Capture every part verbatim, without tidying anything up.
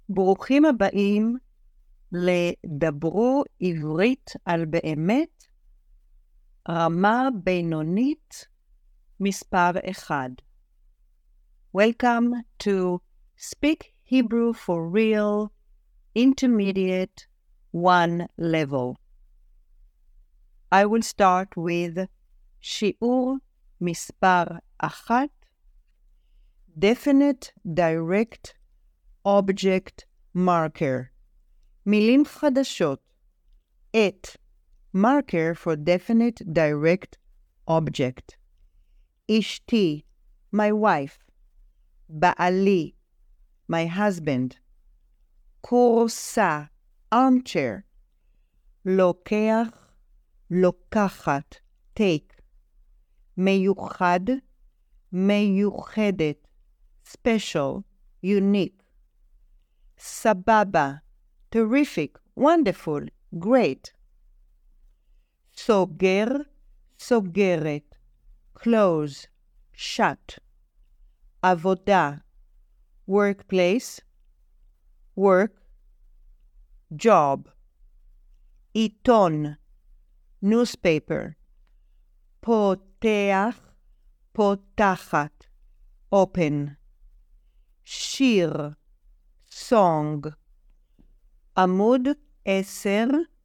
ברוכים הבאים לדברו עברית על באמת, רמה בינונית מספר אחד. Welcome to Speak Hebrew for Real Intermediate one level. I will start with שיעור מספר אחת, Definite Direct Object Marker. מילים חדשות. את, marker for definite direct object. אשתי, my wife. בעלי, my husband. כורסה, armchair. לוקח, לוקחת, take. מיוחד, מיוחדת, special, unique. סבבה, terrific, wonderful, great. סוגר, סוגרת, close, shut. עבודה, workplace, work, job. עיתון, newspaper. פותח, פותחת, open. שיר, song. עמוד עשר,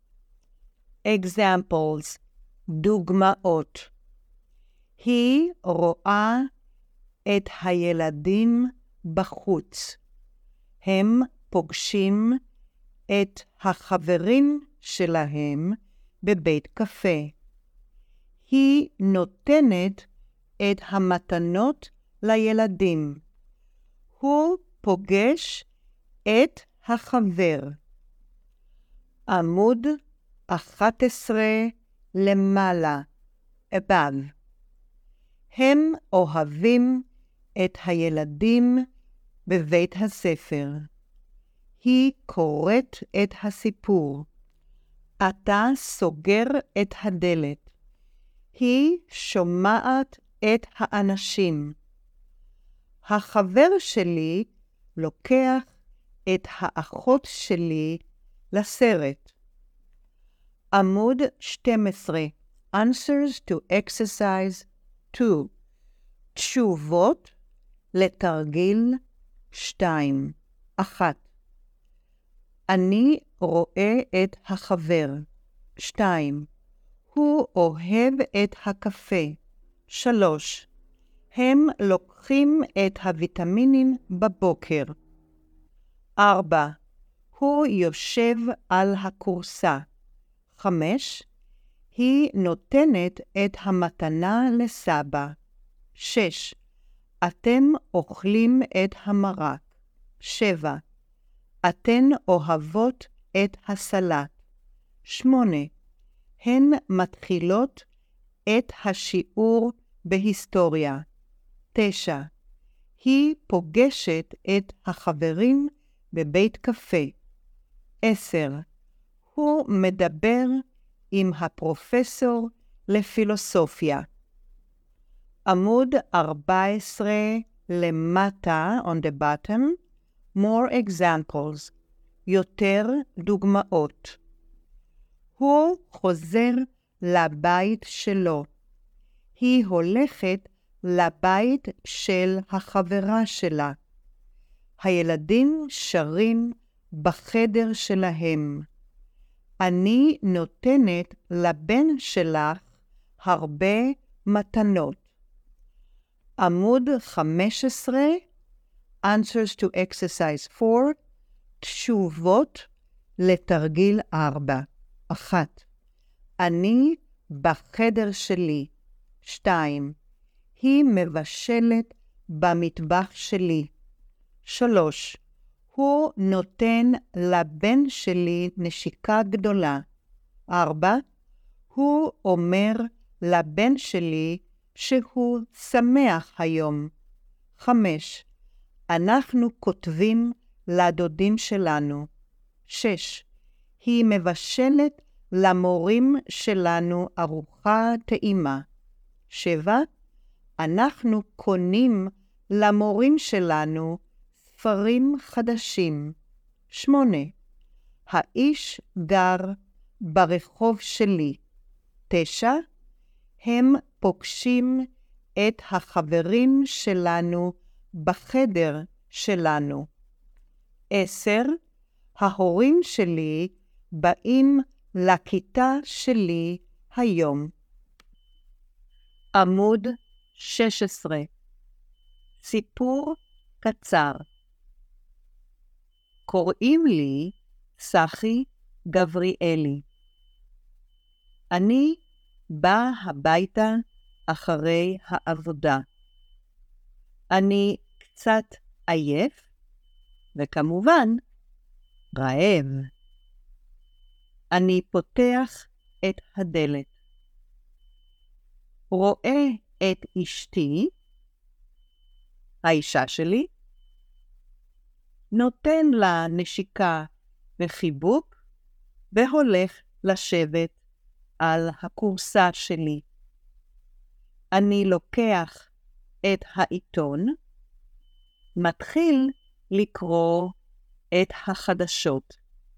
examples, דוגמאות. היא רואה את הילדים בחוץ. הם פוגשים את החברים שלהם בבית קפה. היא נותנת את המתנות לילדים. הוא פוגש את החבר. עמוד אחת עשרה למעלה, above. הם אוהבים את הילדים בבית הספר. היא קוראת את הסיפור. אתה סוגר את הדלת. היא שומעת את האנשים. החבר שלי לוקח את האחות שלי לסרט. עמוד שתים עשרה. Answers to exercise two. תשובות לתרגיל שתיים. אחת. אני רואה את החבר. שתיים. הוא אוהב את הקפה. שלוש. הם לוקחים את הוויטמינים בבוקר. ארבע. הוא יושב על הכורסה. חמש. היא נותנת את המתנה לסבא. שש. אתם אוכלים את המרק. שבע. אתן אוהבות את הסלט. שמונה. הן מתחילות את השיעור בהיסטוריה. תשע. היא פוגשת את החברים בבית קפה. עשר. הוא מדבר עם הפרופסור לפילוסופיה. עמוד ארבע עשרה למטה, on the bottom, more examples, יותר דוגמאות. הוא חוזר לבית שלו. היא הולכת לבית של החברה שלה. הילדים שרים בחדר שלהם. אני נותנת לבן שלך הרבה מתנות. עמוד חמש עשרה, Answers to exercise four, תשובות לתרגיל ארבע. אחת. אני בחדר שלי. שתיים. היא מבשלת במטבח שלי. שלוש. הוא נותן לבן שלי נשיקה גדולה. ארבע. הוא אומר לבן שלי שהוא שמח היום. חמש. אנחנו כותבים לדודים שלנו. שש. היא מבשלת למורים שלנו ארוחה טעימה. שבע. אנחנו קונים למורים שלנו ספרים חדשים. שמונה. האיש גר ברחוב שלי. תשע. הם פוגשים את החברים שלנו בחדר שלנו. עשר. ההורים שלי באים לכיתה שלי היום. עמוד שש עשרה. סיפור קצר. קוראים לי סחי גבריאלי. אני בא הביתה אחרי העבודה. אני קצת עייף, וכמובן רעב. אני פותח את הדלת. רואה את אשתי, האישה שלי, נותן לה נשיקה וחיבוק, והולך לשבת על הכורסה שלי. אני לוקח את העיתון, מתחיל לקרוא את החדשות.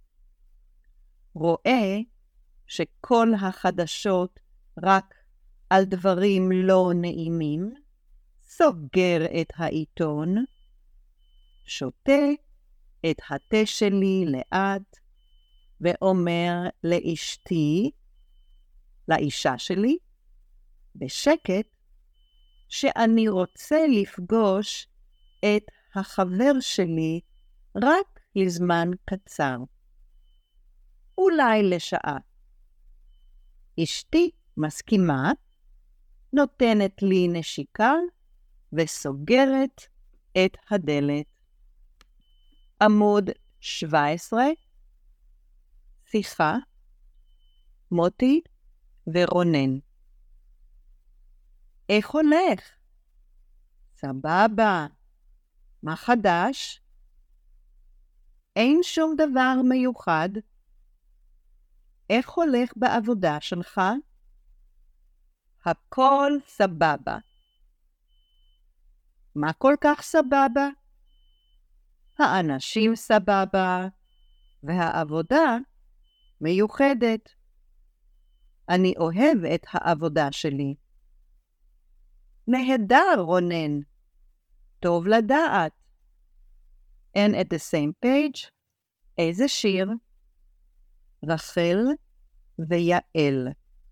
רואה שכל החדשות רק על דברים לא נעימים, סוגר את העיתון, שותה את התה שלי לאט, ואומר לאשתי, לאישה שלי, בשקט, שאני רוצה לפגוש את החבר שלי רק לזמן קצר. אולי לשעה. אשתי מסכימה, נותנת לי נשיקה וסוגרת את הדלת. עמוד שבע עשרה. שיחה. מוטי ורונן. איך הולך? סבבה. מה חדש? אין שום דבר מיוחד. איך הולך בעבודה שלך? הכל סבבה. מה כל כך סבבה? האנשים סבבה, והעבודה מיוחדת. אני אוהב את העבודה שלי. נהדר, רונן. טוב לדעת. And at the same page, איזה שיר? רחל ויעל.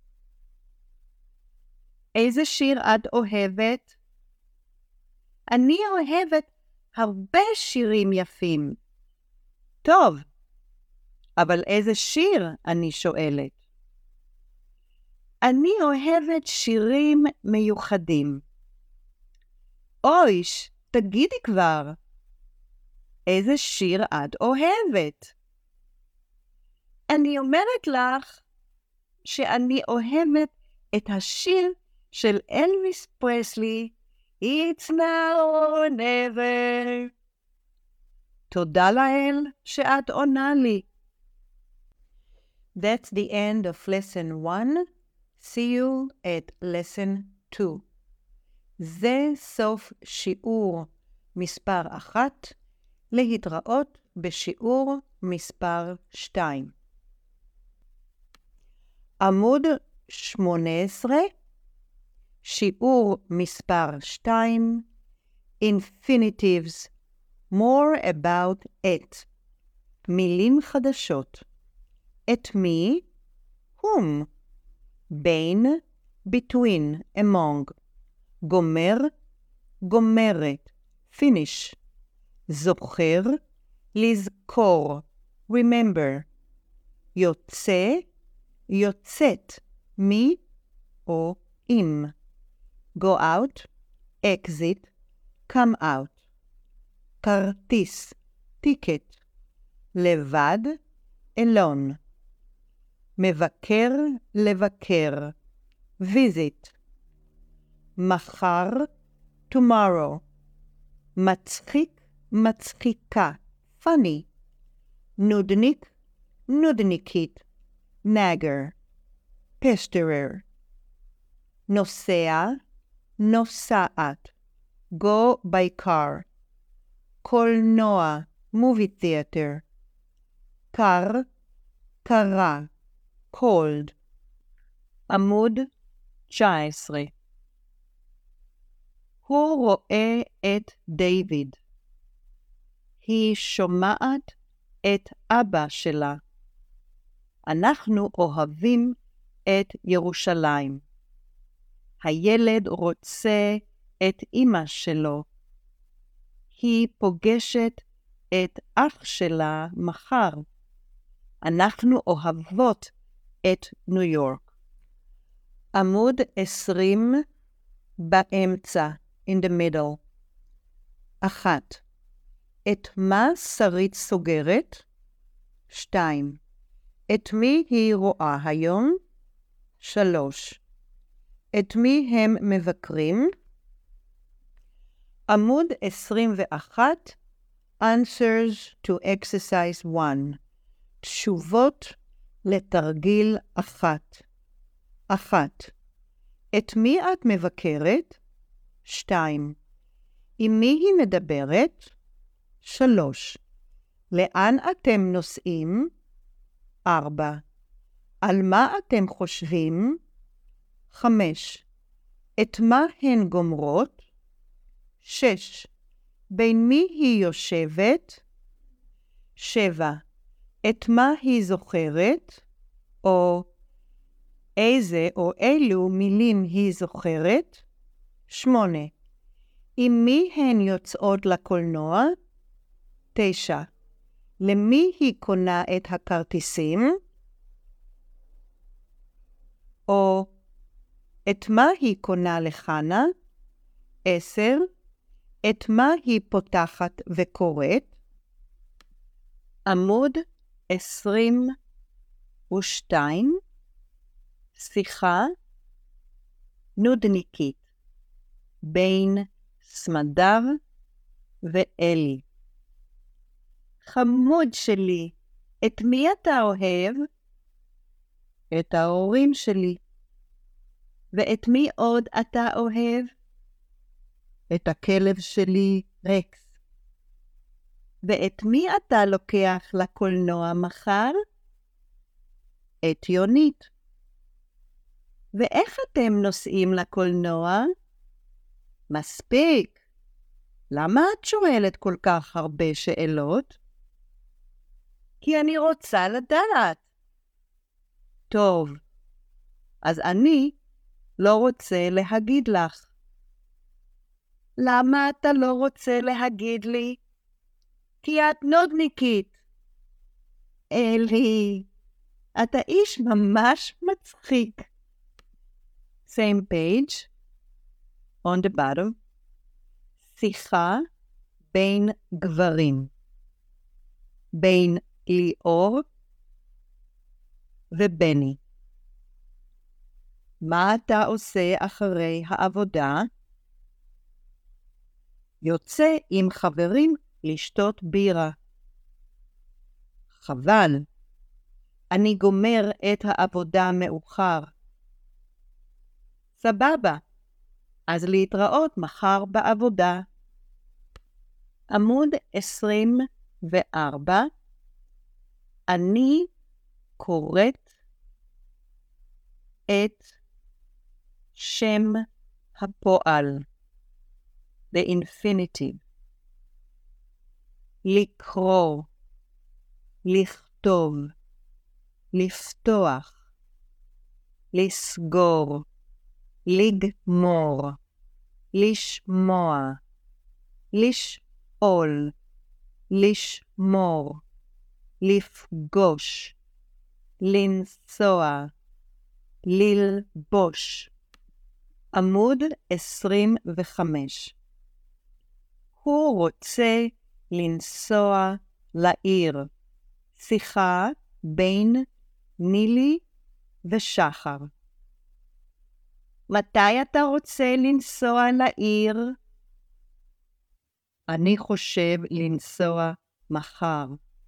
איזה שיר את אוהבת? אני אוהבת הרבה שירים יפים. טוב, אבל איזה שיר? אני שואלת. אני אוהבת שירים מיוחדים. אויש, תגידי כבר. איזה שיר את אוהבת? אני אומרת לך שאני אוהבת את השיר של אלוויס פרסלי, It's now or never. תודה לאל שאת עונה לי. That's the end of lesson one. See you at lesson two. זה סוף שיעור מספר אחת. להתראות בשיעור מספר שתיים. עמוד שמונה עשרה, שיעור מספר שתיים, Infinitives, more about it, מילים חדשות. את מי? whom, בין, between, among, גומר, גומרת, finish, זוכר, לזכור, remember, יוצא, יוצאת, מי או עם, go out, exit, come out, כרטיס, ticket, לבד, alone, מבקר, לבקר, visit, מחר, tomorrow, מצחיק, מצחיקה, funny, נודניק, נודניקית, nagger, pesterer, נוסע, נוסעת, go by car, קולנוע, movie theater, קר, קרה, cold. עמוד תשע עשרה. הוא רואה את דיוויד. היא שומעת את אבא שלה. אנחנו אוהבים את ירושלים. הילד רוצה את אמא שלו. היא פוגשת את אח שלה מחר. אנחנו אוהבות את ניו יורק. עמוד עשרים באמצע, in the middle. אחת. את מה שרית סוגרת? שתיים. את מי היא רואה היום? שלוש. את מי הם מבקרים? עמוד עשרים ואחת, Answers to Exercise one. תשובות לתרגיל אחת. אחת. את מי את מבקרת? שתיים. עם מי היא מדברת? שלוש. לאן אתם נוסעים? ארבע. על מה אתם חושבים? חמש. את מה הן גומרות? שש. בין מי היא יושבת? שבע. את מה היא זוכרת? או איזה או אילו מילים היא זוכרת? שמונה. עם מי הן יוצאות לקולנוע? תשע. למי היא קונה את הכרטיסים? או את מה היא קונה לחנה? עשר. את מה היא פותחת וקוראת? עמוד עשרים ושתיים. שיחה נודניקית בין סמדר ואלי. חמוד שלי, את מי אתה אוהב? את ההורים שלי. ואת מי עוד אתה אוהב? את הכלב שלי, רקס. ואת מי אתה לוקח לקולנוע מחר? את יונית. ואיך אתם נוסעים לקולנוע? מספיק. למה את שואלת כל כך הרבה שאלות? כי אני רוצה לדעת. טוב, אז אני לא רוצה להגיד לך. למה אתה לא רוצה להגיד לי? כי את נודניקית. אלי, אתה איש ממש מצחיק. Same page, on the bottom. שיחה בין גברים. בין ליאור ובני. מה אתה עושה אחרי העבודה? יוצא עם חברים לשתות בירה. חבל. אני גומר את העבודה מאוחר. סבבה. אז להתראות מחר בעבודה. עמוד עשרים וארבע. אני קוראת את שם הפועל. The infinitive. לקרוא, לכתוב, לפתוח, לסגור, לגמור, לשמוע, לשאול, לשמור, לפגוש, לנסוע, ללבוש. עמוד עשרים וחמש. הוא רוצה לנסוע לעיר. שיחה בין נילי ושחר. מתי אתה רוצה לנסוע לעיר? אני חושב לנסוע מחר.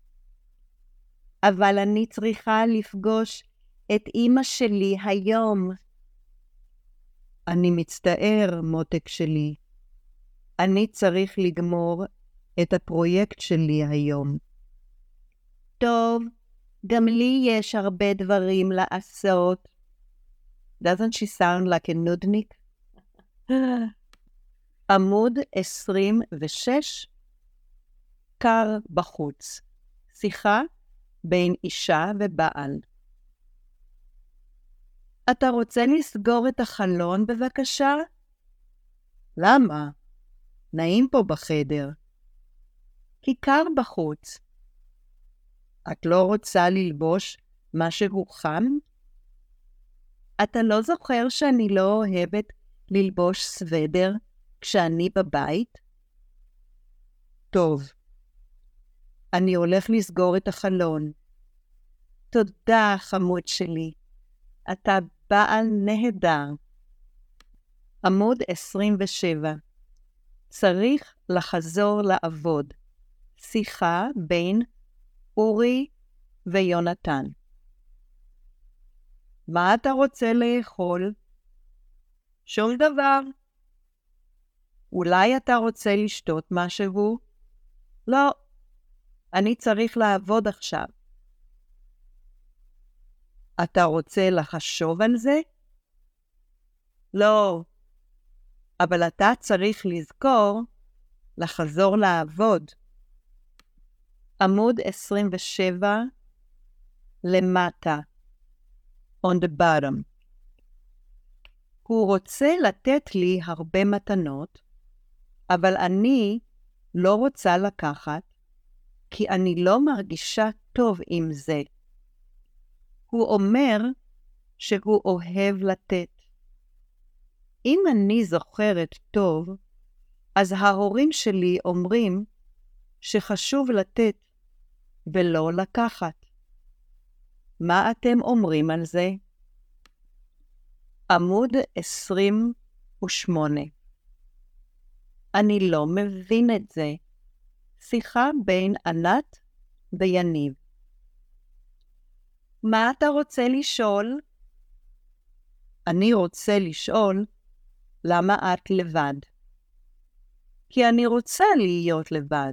אבל אני צריכה לפגוש את אמא שלי היום. אני מצטער, מותק שלי. אני צריך לגמור את הפרויקט שלי היום. טוב, גם לי יש הרבה דברים לעשות. Doesn't she sound like a נודניק? עמוד עשרים ושש, קר בחוץ. שיחה בין אישה ובעל. אתה רוצה לסגור את החלון בבקשה? למה? נעים פה בחדר. כי קר בחוץ. את לא רוצה ללבוש משהו חם? אתה לא זוכר שאני לא אוהבת ללבוש סוודר כשאני בבית? טוב, אני הולך לסגור את החלון. תודה, חמוד שלי. אתה בעל נהדר. עמוד עשרים ושבע. צריך לחזור לעבוד. שיחה בין אורי ויונתן. מה אתה רוצה לאכול? שום דבר. אולי אתה רוצה לשתות משהו? לא, אני צריך לעבוד עכשיו. אתה רוצה לחשוב על זה? לא, אבל אתה צריך לזכור לחזור לעבוד. עמוד עשרים ושבע למטה. On the bottom. הוא רוצה לתת לי הרבה מתנות, אבל אני לא רוצה לקחת, כי אני לא מרגישה טוב עם זה. הוא אומר שהוא אוהב לתת. אם אני זוכרת טוב, אז ההורים שלי אומרים שחשוב לתת ולא לקחת. מה אתם אומרים על זה? עמוד עשרים ושמונה. אני לא מבין את זה. שיחה בין ענת ויניב. מה אתה רוצה לשאול? אני רוצה לשאול למה את לבד. כי אני רוצה להיות לבד.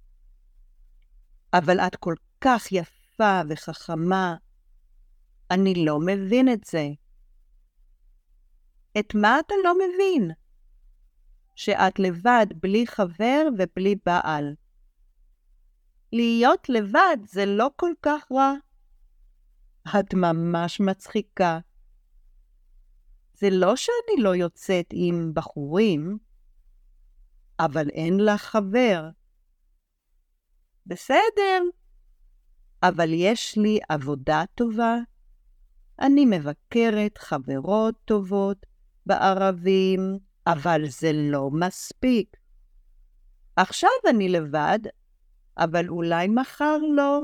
אבל את כל כך יפה וחכמה. אני לא מבין את זה. את מה אתה לא מבין? שאת לבד בלי חבר ובלי בעל. להיות לבד זה לא כל כך רע. את ממש מצחיקה. זה לא שאני לא יוצאת עם בחורים, אבל אין לך חבר. בסדר, אבל יש לי עבודה טובה. אני מבקרת חברות טובות בערבים, אבל זה לא מספיק. עכשיו אני לבד, אבל אולי מחר לא.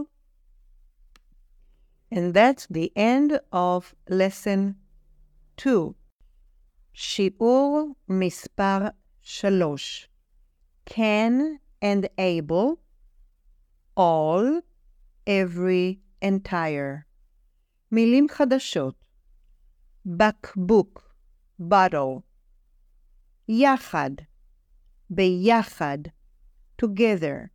And that's the end of lesson two. שיעור מספר שלוש. Can and able, all, every, entire. מילים חדשות. בקבוק, bottle. יחד, ביחד, together.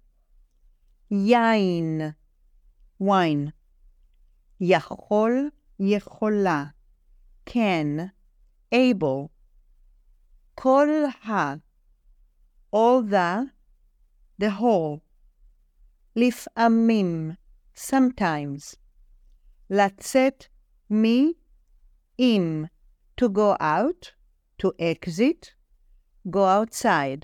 יין, wine. יכול, יכולה, can, able. כל ה, all the, the whole. לפעמים, sometimes. לצאת מ, עם, to go out, to exit, go outside.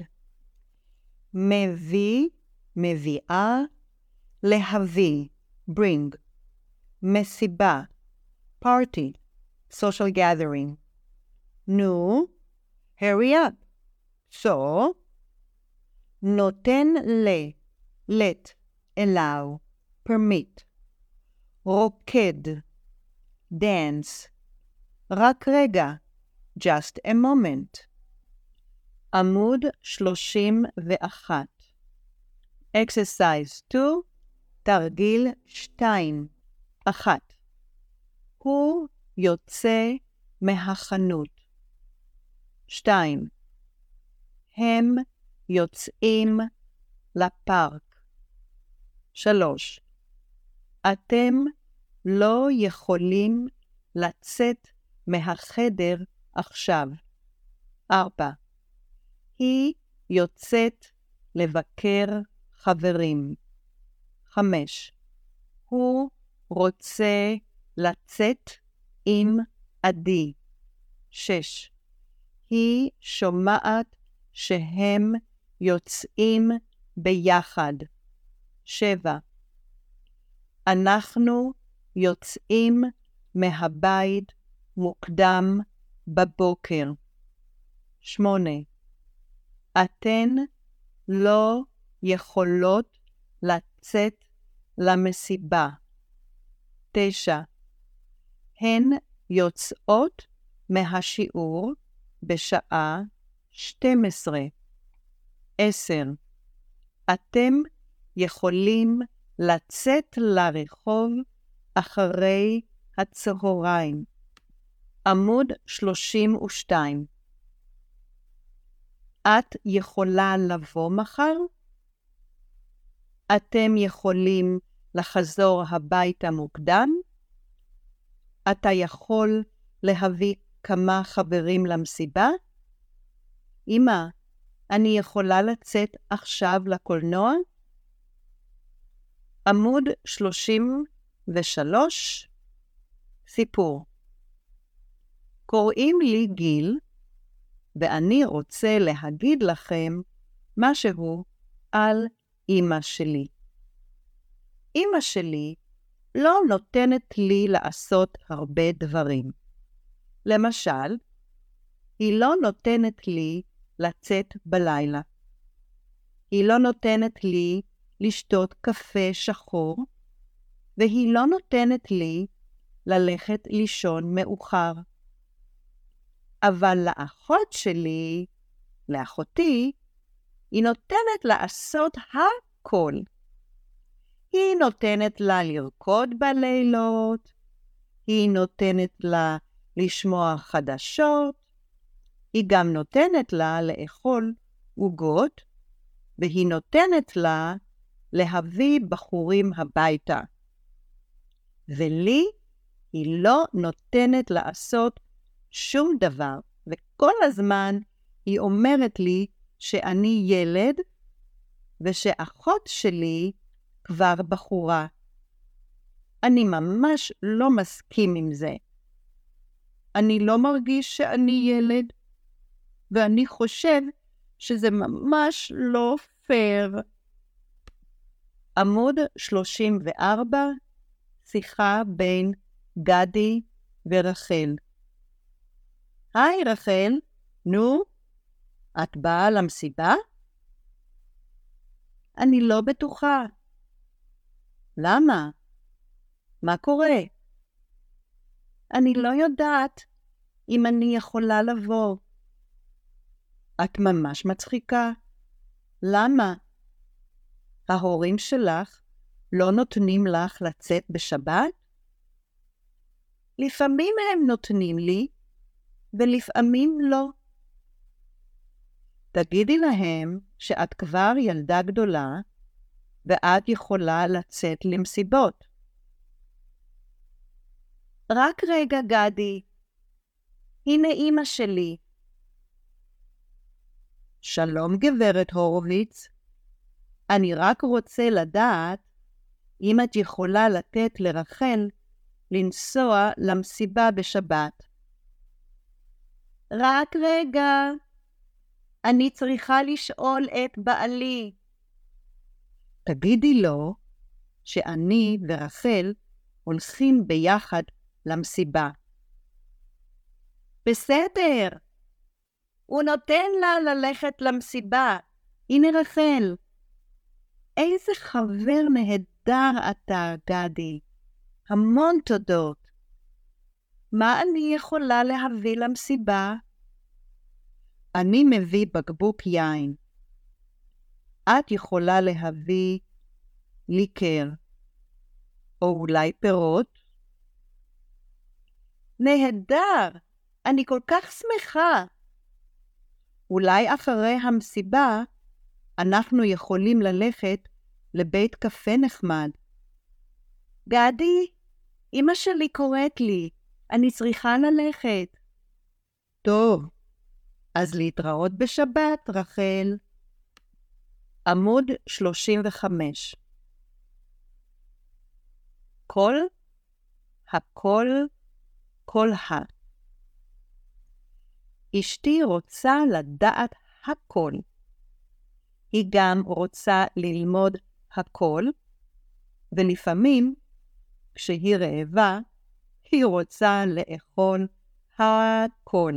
מביא, מביאה, להביא, bring. מסיבה, party, social gathering. נו, hurry up. So, נותן ל, let, allow, permit. רוקד, dance. רק רגע, just a moment. עמוד שלושים ואחת. exercise two, תרגיל שתיים. אחת. הוא יוצא מהחנות. שתיים. הם יוצאים לפארק. שלוש. אתם לא יכולים לצאת מהחדר עכשיו. ארבע. היא יוצאת לבקר חברים. חמש. הוא רוצה לצאת עם עדי. שש. היא שומעת שהם יוצאים ביחד. שבע. אנחנו יוצאים מהבית מוקדם בבוקר. שמונה. אתן לא יכולות לצאת למסיבה. תשע. הן יוצאות מהשיעור בשעה שתים עשרה. עשר. אתם יכולים לצאת לרחוב אחרי הצהריים. עמוד שלושים ושתיים. את יכולה לבוא מחר? אתם יכולים לחזור הביתה מוקדם? אתה יכול להביא כמה חברים למסיבה? אמא, אני יכולה לצאת עכשיו לקולנוע? עמוד שלושים ושלוש. סיפור. קוראים לי גיל, ואני רוצה להגיד לכם משהו על אמא שלי. אמא שלי לא נותנת לי לעשות הרבה דברים. למשל, היא לא נותנת לי לצאת בלילה. היא לא נותנת לי לשתות קפה שחור, והיא לא נותנת לי ללכת לישון מאוחר. אבל לאחות שלי, לאחותי, היא נותנת לעשות הכל. היא נותנת לה לרקוד בלילות, היא נותנת לה לשמוע חדשות, היא גם נותנת לה לאכול עוגות, והיא נותנת לה להביא בחורים הביתה. ולי היא לא נותנת לעשות שום דבר, וכל הזמן היא אומרת לי שאני ילד, ושאחות שלי כבר בחורה. אני ממש לא מסכים עם זה. אני לא מרגיש שאני ילד, ואני חושב שזה ממש לא פייר. עמוד שלושים וארבע, שיחה בין גדי ורחל. היי רחל, נו, את באה למסיבה? אני לא בטוחה. למה? מה קורה? אני לא יודעת אם אני יכולה לבוא. את ממש מצחיקה. למה? ההורים שלך לא נותנים לך לצאת בשבת? לפעמים הם נותנים לי, ולפעמים לא. תגידי להם שאת כבר ילדה גדולה, ואת יכולה לצאת למסיבות. רק רגע, גדי. הנה אמא שלי. שלום, גברת הורוביץ. אני רק רוצה לדעת אם את יכולה לתת לרחל לנסוע למסיבה בשבת. רק רגע. אני צריכה לשאול את בעלי. תגידי לו שאני ורחל הולכים ביחד למסיבה. בסדר. הוא נותן לה ללכת למסיבה. הנה רחל. איזה חבר נהדר אתה, גדי. המון תודות. מה אני יכולה להביא למסיבה? אני מביא בקבוק יין. את יכולה להביא ליקר, או אולי פירות? נהדר, אני כל כך שמחה. אולי אחרי המסיבה אנחנו יכולים ללכת לבית קפה נחמד. גדי, אמא שלי קוראת לי, אני צריכה ללכת. טוב, אז להתראות בשבת, רחל. עמוד שלושים וחמש. כל, הכל, כל ה. אשתי רוצה לדעת הכל. היא גם רוצה ללמוד הכל, ולפעמים, כשהיא רעבה, היא רוצה לאכול הכל.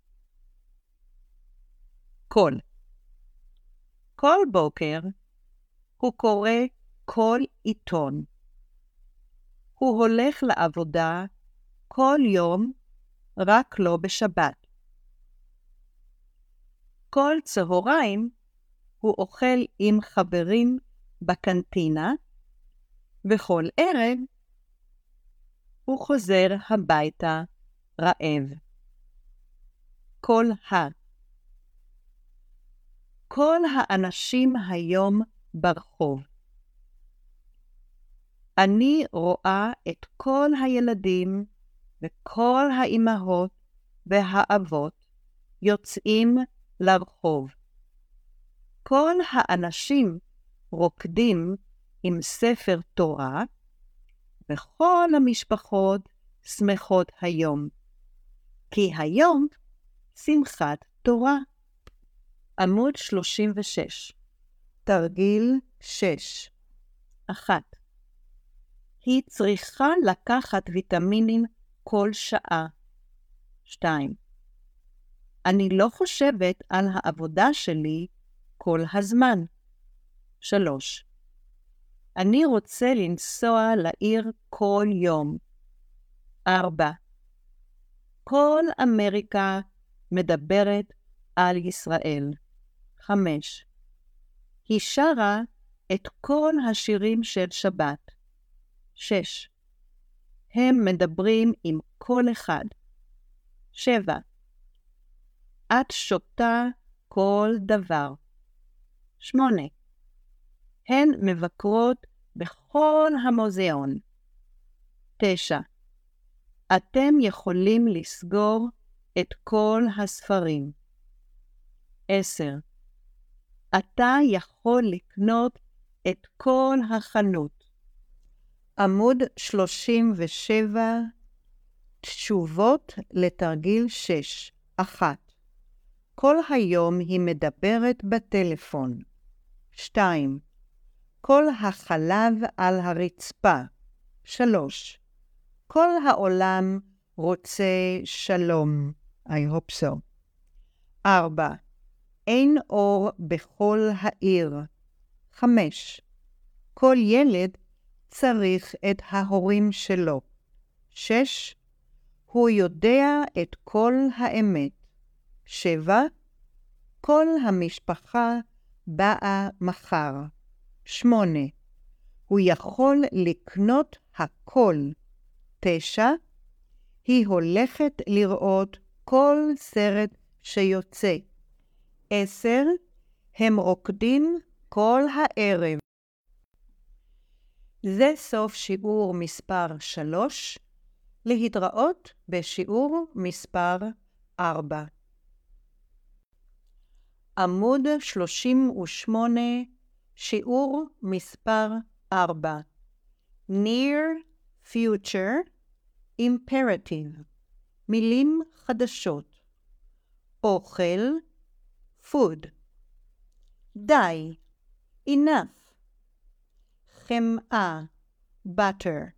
כל. כל בוקר הוא קורא כל עיתון. הוא הולך לעבודה כל יום, רק לא בשבת. כל צהריים הוא אוכל עם חברים בקנטינה, וכל ערב הוא חוזר הביתה רעב. כל ה. כל האנשים היום ברחוב. אני רואה את כל הילדים וכל האימהות והאבות יוצאים לרחוב. כל האנשים רוקדים עם ספר תורה, וכל המשפחות שמחות היום. כי היום שמחת תורה. עמוד שלושים ושש. תרגיל שש. אחת. היא צריכה לקחת ויטמינים כל שעה. שתיים. אני לא חושבת על העבודה שלי כל הזמן. שלוש. אני רוצה לנסוע לעיר כל יום. ארבע. כל אמריקה מדברת על ישראל. חמש. היא שרה את כל השירים של שבת. שש. הם מדברים עם כל אחד. שבע. את שותה כל דבר. שמונה. הן מבקרות בכל המוזיאון. תשע. אתם יכולים לסגור את כל הספרים. עשר. אתה יכול לקנות את כל החנות. עמוד שלושים ושבע. תשובות לתרגיל שש. אחת. כל היום היא מדברת בטלפון. שתיים. כל החלב על הרצפה. שלוש. כל העולם רוצה שלום. I hope so. ארבע. אין אור בכל העיר. חמש. כל ילד צריך את ההורים שלו. שש. הוא יודע את כל האמת. שבע. כל המשפחה באה מחר. שמונה. הוא יכול לקנות הכל. תשע. היא הולכת לראות כל סרט שיוצא. עשר. הם רוקדים כל הערב. זה סוף שיעור מספר שלוש. להתראות בשיעור מספר ארבע. עמוד שלושים ושמונה, שיעור מספר ארבע. Near future imperative. מילים חדשות. אוכל, food. די, enough. חמאה, butter.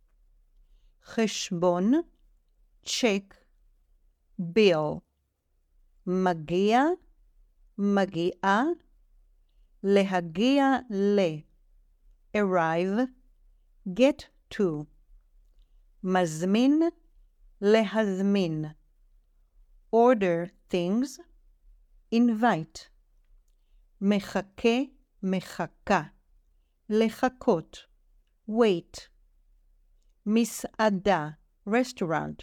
חשבון, check, bill. מגיע, מגיעה, להגיע ל. arrive, get to. מזמין, להזמין. order things, invite. מחכה, מחכה. לחכות, wait. מסעדה, restaurant.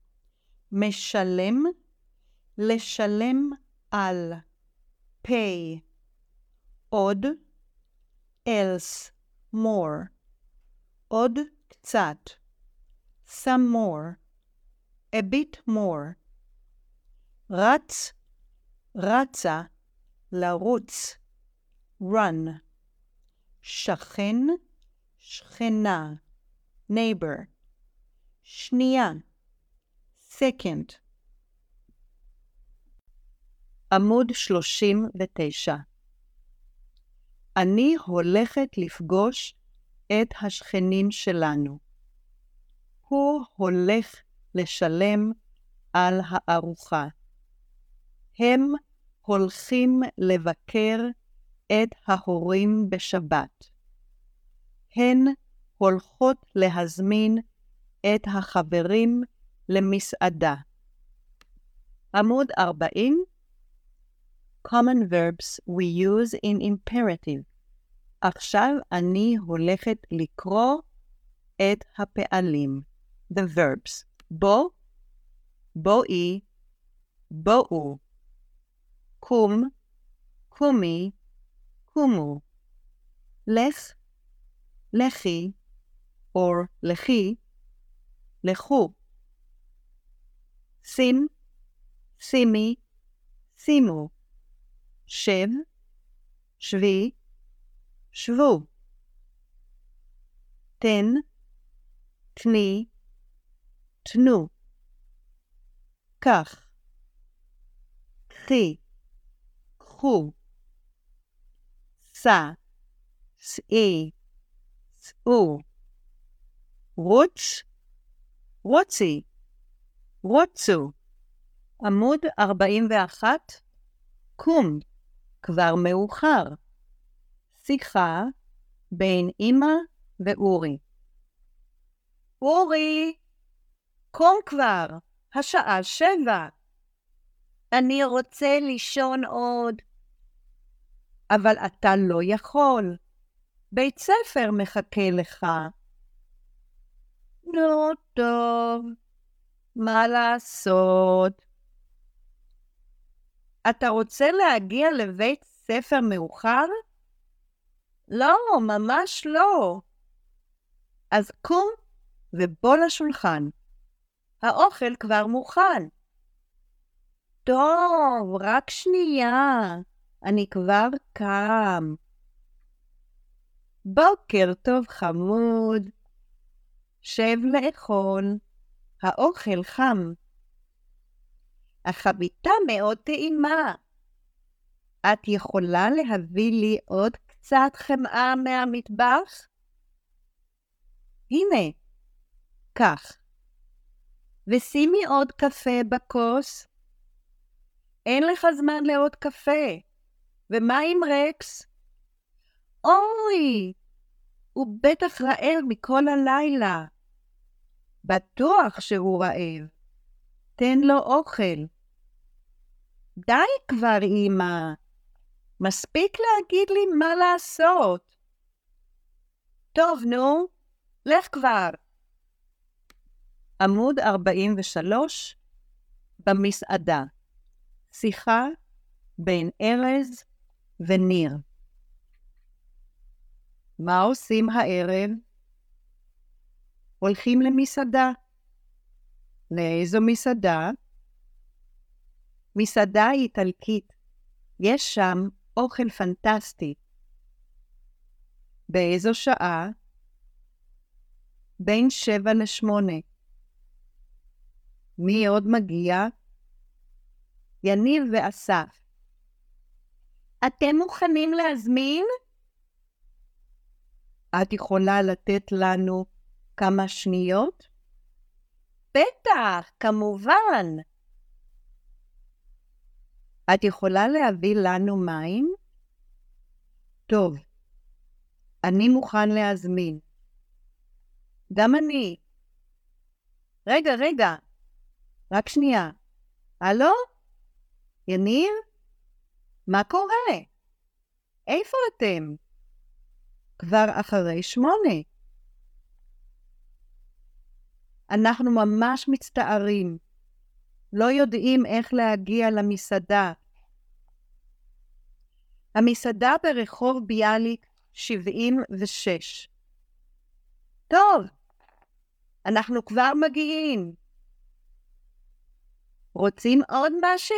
משלם, לשלם על. pay. עוד, else, more. עוד קצת. Some more. A bit more. רץ, רצה, לרוץ. Run. שכן, שכנה. Neighbor. שנייה. Second. עמוד שלושים ותשע. אני הולכת לפגוש את השכנים שלנו. הוא הולך לשלם על הארוחה. הם הולכים לבקר את ההורים בשבת. הן הולכות להזמין את החברים למסעדה. עמוד ארבעים. Common verbs we use in imperative. עכשיו אני הולכת לקרוא את הפעלים. The verbs. בוא, בואי, בואו. קום, קומי, קומו. לך, לכי, or לכי, לכו. שים, שימי, שימו. שב, שבי, שבו. תן, תני, תנו. כך. קחי, קחו. סע, סעי, סעו. רוץ, רוצי, רוצו. עמוד ארבעים ואחת. קום, כבר מאוחר. שיחה בין אמא ואורי. אורי, קום כבר, השעה שבע. אני רוצה לישון עוד. אבל אתה לא יכול. בית ספר מחכה לך. לא טוב, מה לעשות? אתה רוצה להגיע לבית ספר מאוחר? לא, ממש לא. אז קום ובוא לשולחן. האוכל כבר מוכן. טוב, רק שנייה. אני כבר קם. בוקר טוב חמוד. שב לאכול. האוכל חם. החביתה מאוד טעימה. את יכולה להביא לי עוד קצת חמאה מהמטבח? הנה, כך. ושימי עוד קפה בכוס. אין לך זמן לעוד קפה. ומה עם רקס? אוי, הוא בטח רעב מכל הלילה. בטוח שהוא רעב. תן לו אוכל. די כבר, אמא. מספיק להגיד לי מה לעשות. טוב, נו, לך כבר. עמוד ארבעים ושלוש. במסעדה. שיחה בין ארז וניר. מה עושים הערב? הולכים למסעדה. לאיזו מסעדה? מסעדה איטלקית. יש שם אוכל פנטסטי. באיזו שעה? בין שבע לשמונה. מי עוד מגיע? יניב ואסף. אתם מוכנים להזמין? את יכולה לתת לנו כמה שניות? בטח, כמובן. את יכולה להביא לנו מים? טוב, אני מוכן להזמין. גם אני. רגע, רגע, רק שנייה. הלו? יניב? מה קורה? איפה אתם? כבר אחרי שמונה. אנחנו ממש מצטערים. לא יודעים איך להגיע למסעדה. המסעדה ברחוב ביאליק שבעים ושש. טוב, אנחנו כבר מגיעים. רוצים עוד משהו?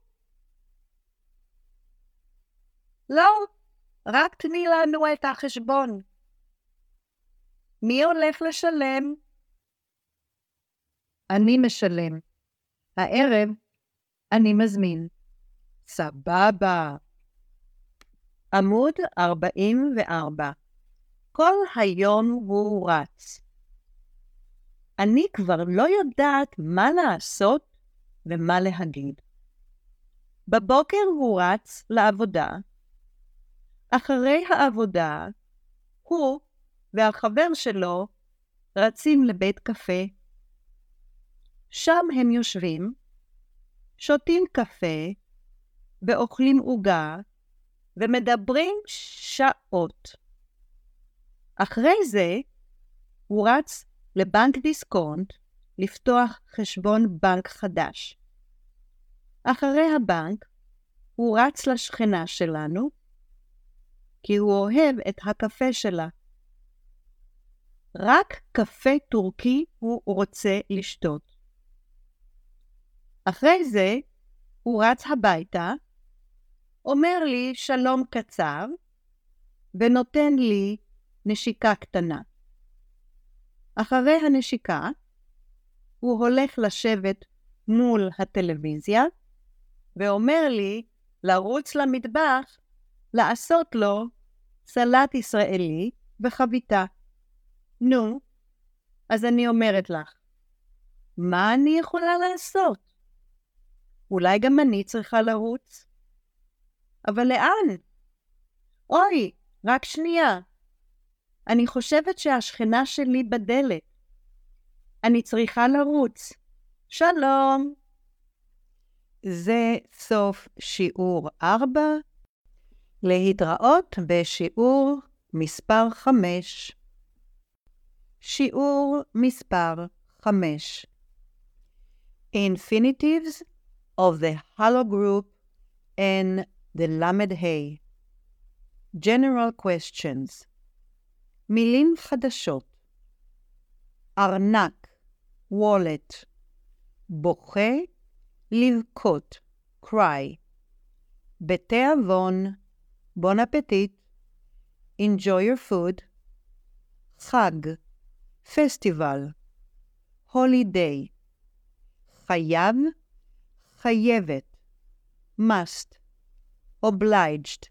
לא, רק תני לנו את החשבון. מי הולך לשלם? אני משלם. הערב אני מזמין. סבבה. עמוד ארבעים וארבע. כל היום הוא רץ. אני כבר לא יודעת מה לעשות ומה להגיד. בבוקר הוא רץ לעבודה. אחרי העבודה, הוא והחבר שלו רצים לבית קפה. שם הם יושבים, שותים קפה, ואוכלים עוגה, ומדברים שעות. אחרי זה, הוא רץ לבנק דיסקונט לפתוח חשבון בנק חדש. אחרי הבנק, הוא רץ לשכנה שלנו, כי הוא אוהב את הקפה שלה. רק קפה טורקי הוא רוצה לשתות. אחרי זה, הוא רץ הביתה, אומר לי שלום קצר, ונותן לי נשיקה קטנה. אחרי הנשיקה, הוא הולך לשבת מול הטלוויזיה, ואומר לי לרוץ למטבח, לעשות לו סלט ישראלי וחביתה. נו, אז אני אומרת לך, מה אני יכולה לעשות? אולי גם אני צריכה לרוץ? אבל לאן? אוי, רק שנייה. אני חושבת שהשכנה שלי בדלת. אני צריכה לרוץ. שלום. זה סוף שיעור ארבע. להתראות בשיעור מספר חמש. שיעור מספר חמש. Infinitives of the hollow group and the למד ה'. General questions. מילים חדשות. ארנק, wallet. בוכה, לבכות, cry. בתיאבון, bon appetit. Enjoy your food. חג, festival. holiday. חייב, חייבת. must. obliged.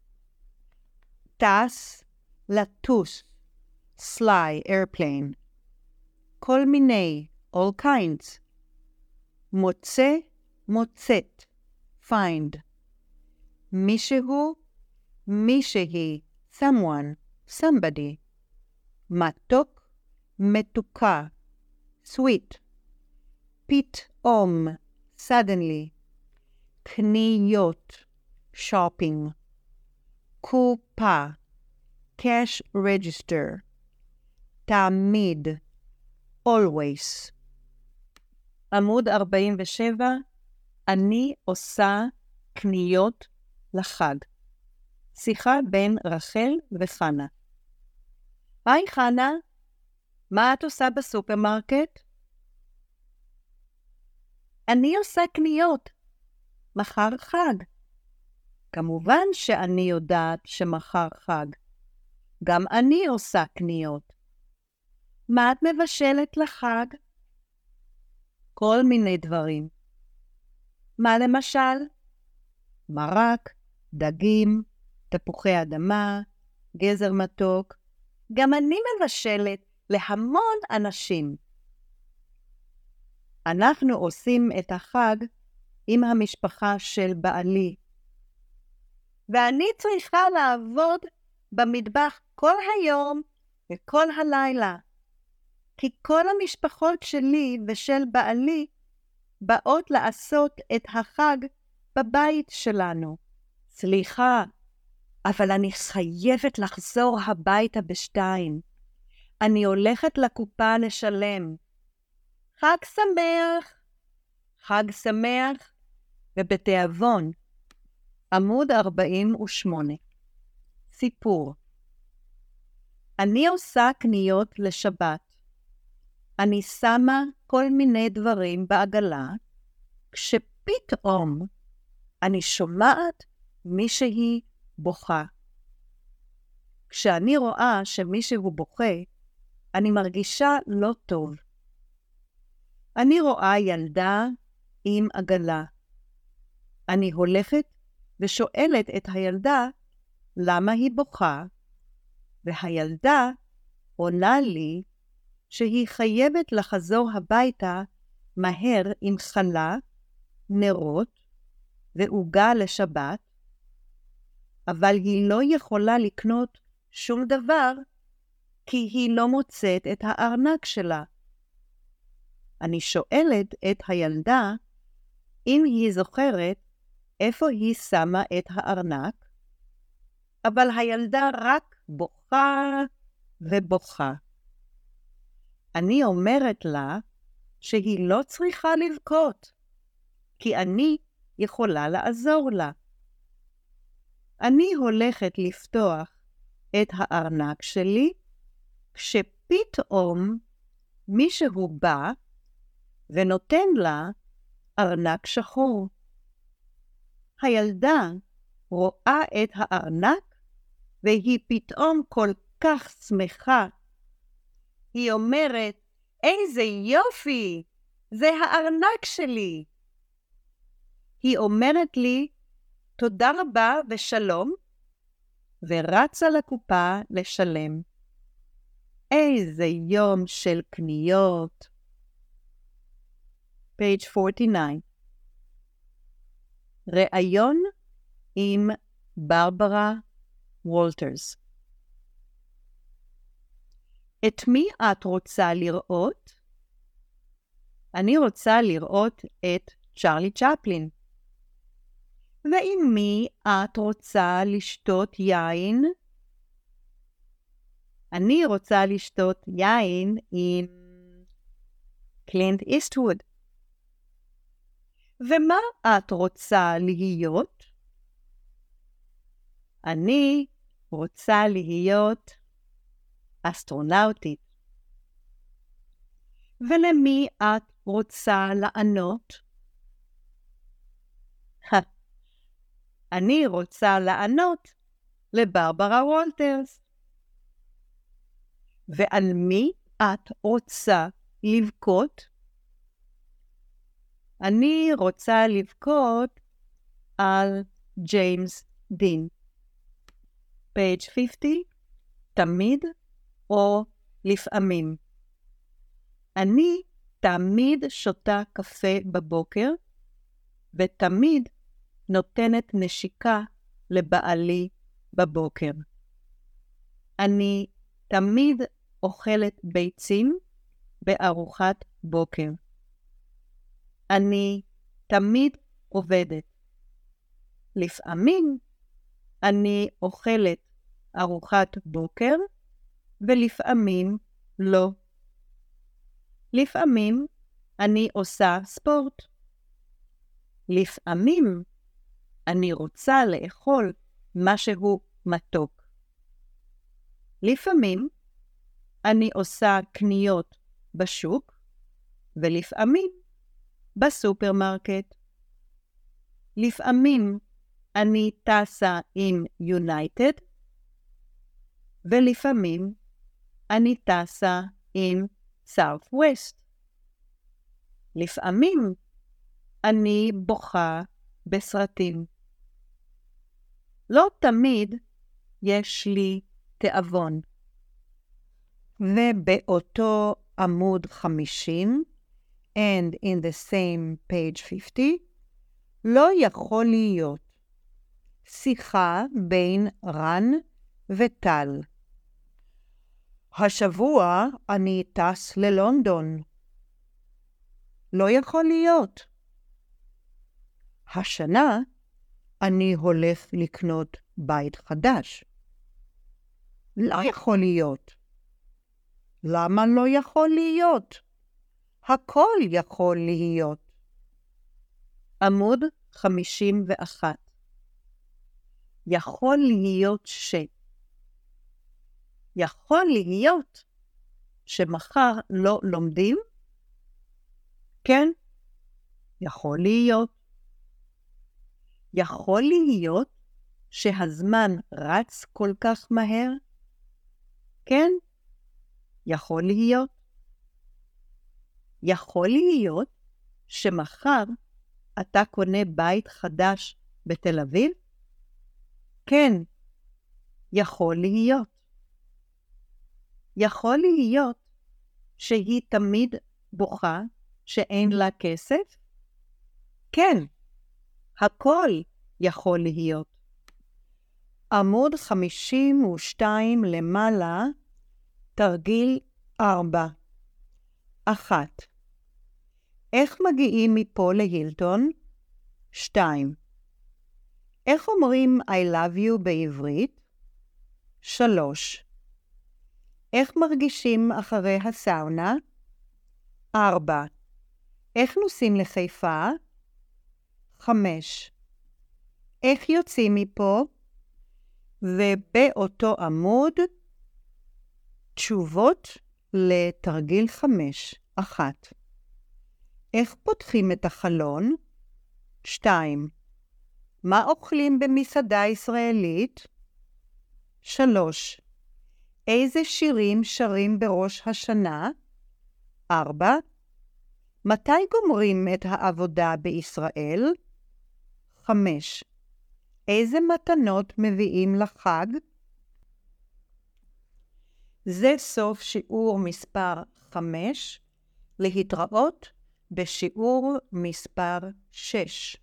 טס, לטוס. sly, airplane. כל מיני, all kinds. מוצא, מוצאת, find. מישהו, מישהי, someone, somebody. מתוק, מתוקה, sweet. פתאום, suddenly. קניות, shopping. קופה, cash register. תמיד, always. עמוד ארבעים ושבע. אני עושה קניות לחג. שיחה בין רחל וחנה. היי חנה, מה את עושה בסופרמרקט? אני עושה קניות. מחר חג. כמובן שאני יודעת שמחר חג. גם אני עושה קניות. מה את מבשלת לחג? כל מיני דברים. מה למשל? מרק, דגים, תפוחי אדמה, גזר מתוק. גם אני מבשלת להמון אנשים. אנחנו עושים את החג עם המשפחה של בעלי. ואני צריכה לעבוד במטבח כל היום וכל הלילה. כי כל המשפחות שלי ושל בעלי באות לעשות את החג בבית שלנו. סליחה, אבל אני חייבת לחזור הביתה בשתיים. אני הולכת לקופה לשלם. חג שמח, חג שמח, ובתיאבון. עמוד ארבעים ושמונה. סיפור. אני עושה קניות לשבת. אני שמה כל מיני דברים בעגלה, כשפתאום אני שומעת מישהי בוכה. כשאני רואה שמישהו בוכה, אני מרגישה לא טוב. אני רואה ילדה עם עגלה. אני הולכת ושואלת את הילדה למה היא בוכה, והילדה עונה לי שהיא חייבת לחזור הביתה מהר עם חלה, נרות ועוגה לשבת, אבל היא לא יכולה לקנות שום דבר כי היא לא מוצאת את הארנק שלה. אני שואלת את הילדה אם היא זוכרת איפה היא שמה את הארנק, אבל הילדה רק בוכה ובוכה. אני אומרת לה שהיא לא צריכה לבכות, כי אני יכולה לעזור לה. אני הולכת לפתוח את הארנק שלי, כשפתאום מישהו בא ונותן לה ארנק שחור. הילדה רואה את הארנק, והיא פתאום כל כך שמחה. היא אומרת, איזה יופי, זה הארנק שלי. היא אומרת לי, תודה רבה ושלום, ורצה לקופה לשלם. איזה יום של קניות. page forty-nine. ראיון עם ברברה וולטרס. את מי את רוצה לראות? אני רוצה לראות את צ'רלי צ'פלין. ועם מי את רוצה לשתות יין? אני רוצה לשתות יין עם קלינט איסטווד. ומה את רוצה להיות? אני רוצה להיות אסטרונאוטית. ולמי את רוצה לענות? אני רוצה לענות לברברה וולטרס. ועל מי את רוצה לבכות? אני רוצה לבכות על ג'יימס דין. page fifty, תמיד או לפעמים. אני תמיד שותה קפה בבוקר, ותמיד נותנת נשיקה לבעלי בבוקר. אני תמיד אוכלת ביצים בארוחת בוקר. אני תמיד עובדת. לפעמים אני אוכלת ארוחת בוקר, ולפעמים לא. לפעמים אני עושה ספורט. לפעמים אני רוצה לאכול משהו מתוק. לפעמים אני עושה קניות בשוק, ולפעמים בסופרמרקט. לפעמים אני טסה עם יונייטד, ולפעמים אני טסה עם סאות' ווסט. לפעמים אני בוכה בסרטים. לא תמיד יש לי תיאבון. ובאותו עמוד חמישים, and in the same page fifty, לא יכול להיות שיחה בין רן וטל. השבוע אני טס ללונדון. לא יכול להיות. השנה אני הולך לקנות בית חדש. לא יכול להיות. למה לא יכול להיות? הכל יכול להיות. עמוד חמישים ואחת. יכול להיות ש... יכול להיות שמחר לא לומדים? כן, יכול להיות. יכול להיות שהזמן רץ כל כך מהר? כן, יכול להיות. יכול להיות שמחר אתה קונה בית חדש בתל אביב? כן, יכול להיות. יכול להיות שהיא תמיד בוכה שאין לה כסף? כן, הכל יכול להיות. עמוד חמישים ושתיים למעלה, תרגיל ארבע. אחת. איך מגיעים מפה להילטון? שתיים. איך אומרים I love you בעברית? שלוש. איך מרגישים אחרי הסאונה? ארבע. איך נוסעים לחיפה? חמש. איך יוצאים מפה? ובאותו עמוד, תשובות לתרגיל חמש. אחת. איך פותחים את החלון? שתיים. מה אוכלים במסעדה ישראלית? שלוש. איזה שירים שרים בראש השנה? ארבע. מתי גומרים את העבודה בישראל? חמש. איזה מתנות מביאים לחג? זה סוף שיעור מספר חמש, להתראות בשיעור מספר שש.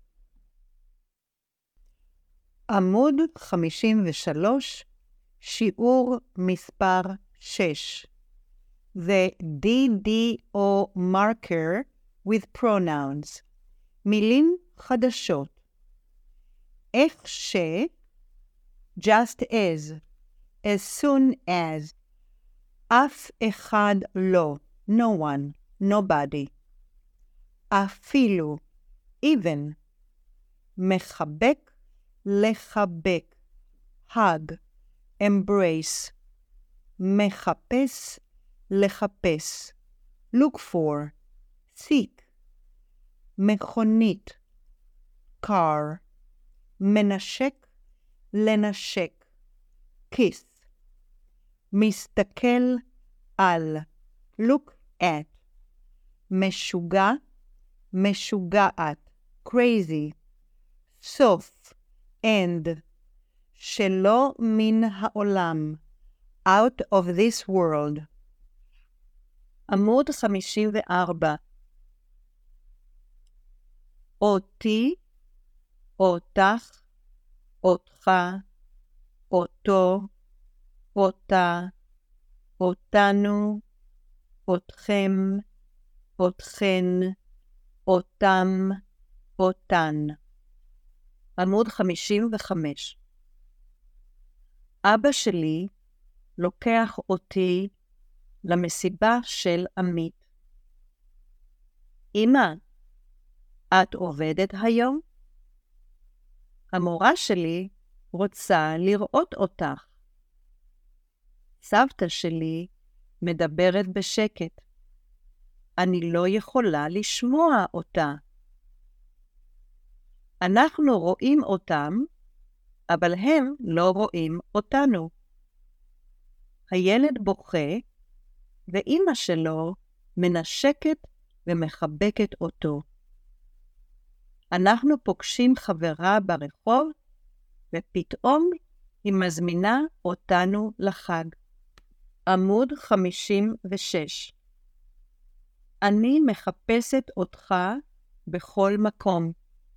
עמוד חמישים ושלוש, שיעור מספר שש. The די די או marker with pronouns. מילים חדשות. איך ש, just as, as soon as, אף אחד לא, no one, nobody. אפילו, even, מחבק, לחבק, hug, embrace, מחפש, לחפש, look for, seek, מכונית, car, מנשק, לנשק, kiss, מסתכל על, look at, משוגע, משוגעת, crazy, סוף, end, שלא מן העולם, out of this world. עמוד חמישים וארבע. אותי, אותך, אותך, אותו, אותה, אותנו, אותכם, אותכן, אותם, אותן. עמוד חמישים וחמש. אבא שלי לוקח אותי למסיבה של עמית. אמא, את עובדת היום? המורה שלי רוצה לראות אותך. סבתא שלי מדברת בשקט. אני לא יכולה לשמוע אותה. אנחנו רואים אותם, אבל הם לא רואים אותנו. הילד בוכה, ואמא שלו מנשקת ומחבקת אותו. אנחנו פוגשים חברה ברחוב, ופתאום היא מזמינה אותנו לחג. עמוד חמישים ושש. אני מחפשת אותך בכל מקום.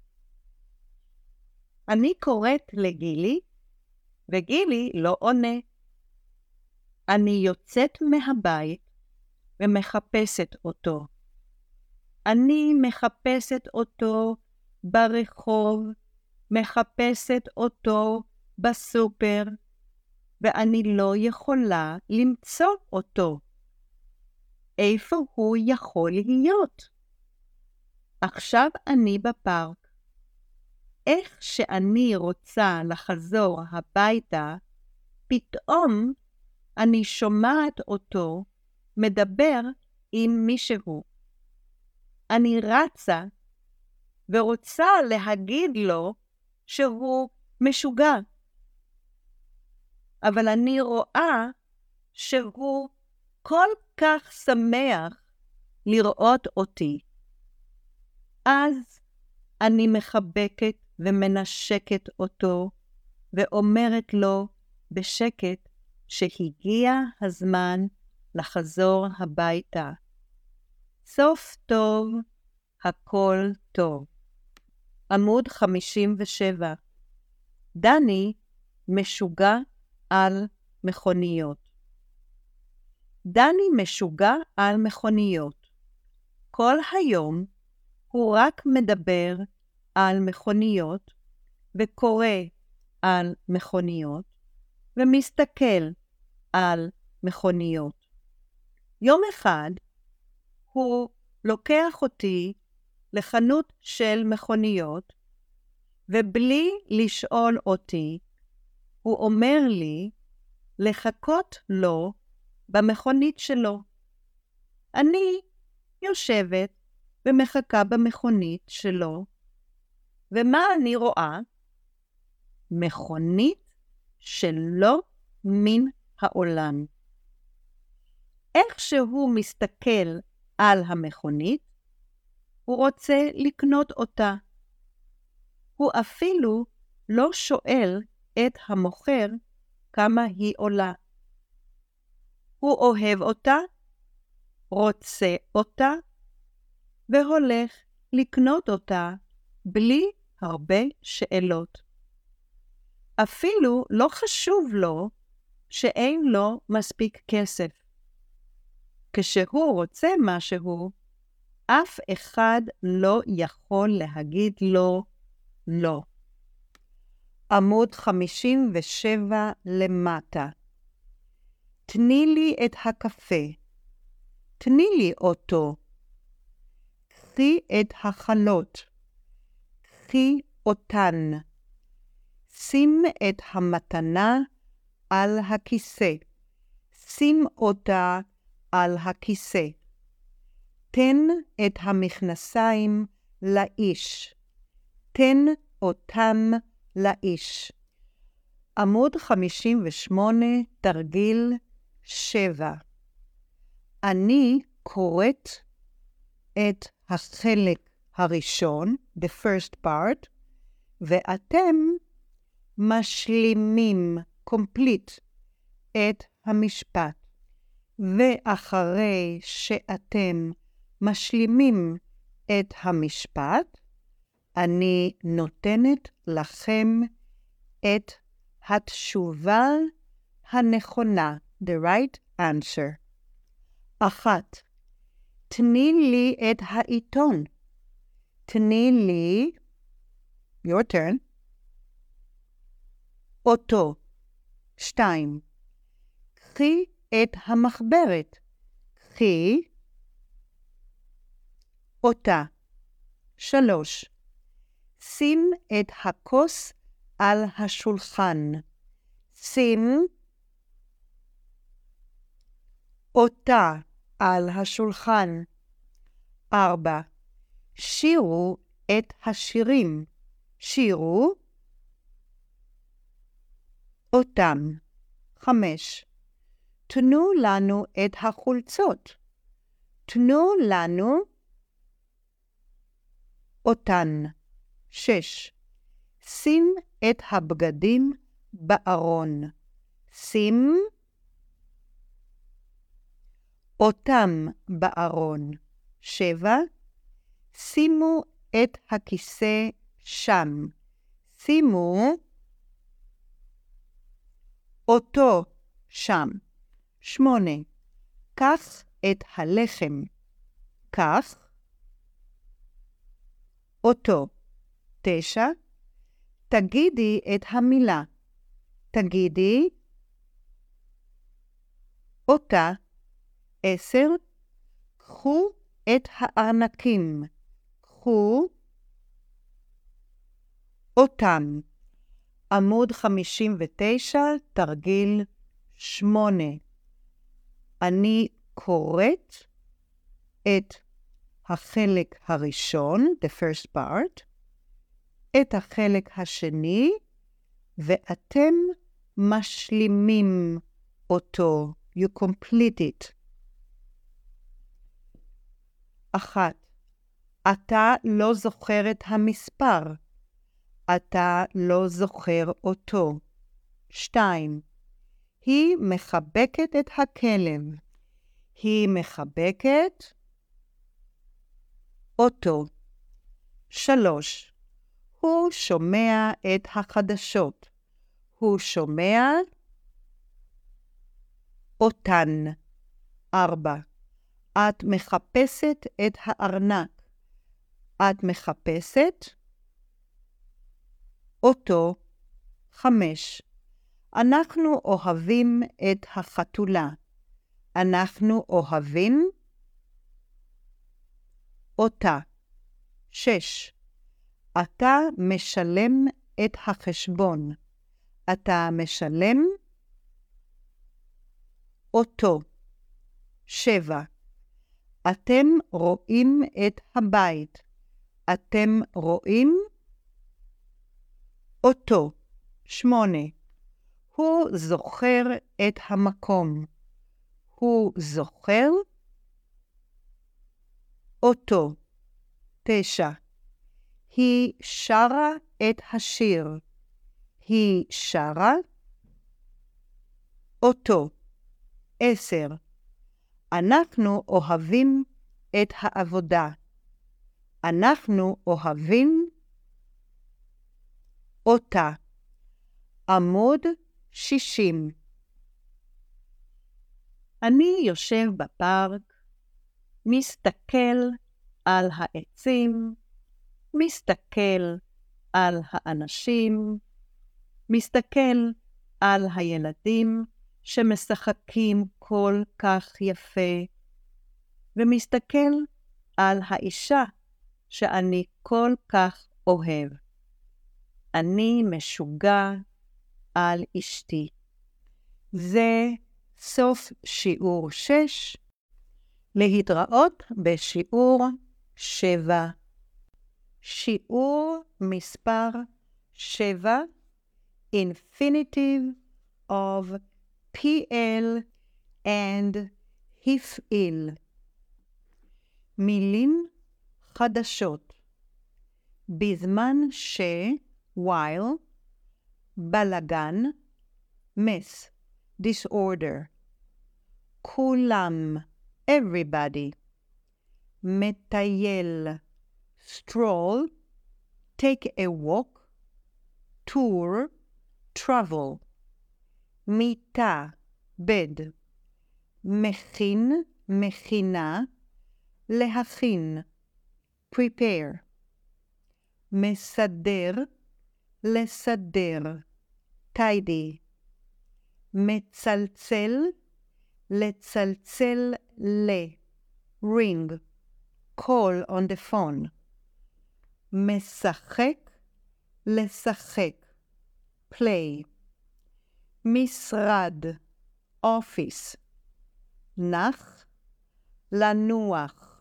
אני קוראת לגילי, וגילי לא עונה. אני יוצאת מהבית ומחפשת אותו. אני מחפשת אותו ברחוב, מחפשת אותו בסופר, ואני לא יכולה למצוא אותו. איפה הוא יכול להיות? עכשיו אני בפארק. איך שאני רוצה לחזור הביתה, פתאום אני שומעת אותו מדבר עם מישהו. אני רצה ורוצה להגיד לו שהוא משוגע. אבל אני רואה שהוא כל כך שמח לראות אותי. אז אני מחבקת ומנשקת אותו ואומרת לו בשקט שהגיע הזמן לחזור הביתה. סוף טוב, הכל טוב. עמוד חמישים ושבע. דני משוגע על מכוניות. דני משוגע על מכוניות. כל היום הוא רק מדבר על מכוניות וקורא על מכוניות ומסתכל על מכוניות. יום אחד הוא לוקח אותי לחנות של מכוניות, ובלי לשאול אותי, הוא אומר לי לחכות לו במכונית שלו. אני יושבת ומחכה במכונית שלו, ומה אני רואה? מכונית שלא מן העולם. איך שהוא מסתכל על המכונית, הוא רוצה לקנות אותה. הוא אפילו לא שואל את המוכר כמה היא עולה. הוא אוהב אותה, רוצה אותה, והולך לקנות אותה בלי הרבה שאלות. אפילו לא חשוב לו שאין לו מספיק כסף. כשהוא רוצה משהו, אף אחד לא יכול להגיד לו לא. עמוד חמישים ושבע למטה. תני לי את הקפה. תני לי אותו. קחי את החלות. קחי אותן. שים את המתנה על הכיסא. שים אותה על הכיסא. תן את המכנסיים לאיש. תן אותם לאיש. עמוד חמישים ושמונה, תרגיל שבע. אני קוראת את החלק הראשון, the first part, ואתם משלימים, complete, את המשפט. ואחרי שאתם משלימים את המשפט, אני נותנת לכם את התשובה הנכונה, the right answer. אחת, תני לי את העיתון. תני לי, your turn, אותו. שתיים, קחי את המחברת. קחי אותה. שלוש, שים את הכוס על השולחן. שים אותה על השולחן. ארבע, שירו את השירים. שירו אותם. חמש, תנו לנו את החולצות. תנו לנו אותן. שש, שים את הבגדים בארון. שים אותם בארון. שבע, שימו את הכיסא שם. שימו אותו שם. שמונה, קח את הלחם. קח אותו. תשע, תגידי את המילה. תגידי אותה. עשר, קחו את הארנקים. קחו אותם. עמוד חמישים ותשע, תרגיל שמונה. אני קוראת את החלק הראשון, the first part, את החלק השני, ואתם משלימים אותו. You complete it. אחת. אתה לא זוכר את המספר. אתה לא זוכר אותו. שתיים. היא מחבקת את הכלב. היא מחבקת אותו. שלוש. הוא שומע את החדשות. הוא שומע אותן. ארבע. את מחפשת את הארנק. את מחפשת אותו. חמש. אנחנו אוהבים את החתולה. אנחנו אוהבים אותה. שש. אתה משלם את החשבון. אתה משלם אותו. שבע. אתם רואים את הבית. אתם רואים אותו. שמונה. הוא זוכר את המקום. הוא זוכר אותו. תשע. היא שרה את השיר. היא שרה אותו. עשר. אנחנו אוהבים את העבודה. אנחנו אוהבים אותה. עמוד שישים. אני יושב בפארק, מסתכל על העצים, מסתכל על האנשים, מסתכל על הילדים שמשחקים כל כך יפה, ומסתכל על האישה שאני כל כך אוהב. אני משוגע על אשתי. זה סוף שיעור שש. להתראות בשיעור שבע. שיעור מספר שבע, infinitive of פי-אל and הפעיל. מילים חדשות. בזמן ש, while, בלגן, mess, disorder. כולם, everybody. מטייל, stroll, take a walk, tour, travel. מיטה, bed. מכין, מכינה, להכין, prepare. מסדר, לסדר, tidy. מצלצל, לצלצל ל, ring, call on the phone. משחק, לשחק, play. משרד, office. נח, לנוח.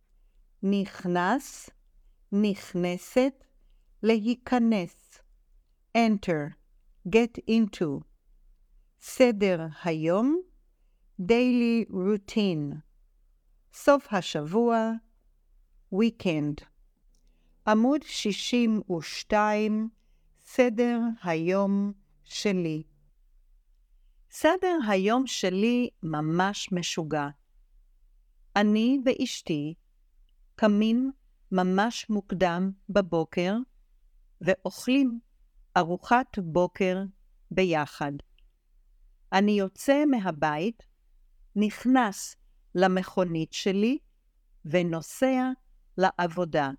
נכנס, נכנסת, להיכנס. enter, get into. סדר היום, daily routine. סוף השבוע, weekend. עמוד שישים ושתיים, סדר היום שלי. סדר היום שלי ממש משוגע. אני ואשתי קמים ממש מוקדם בבוקר ואוכלים ארוחת בוקר ביחד. אני יוצא מהבית, נכנס למכונית שלי ונוסע לעבודה.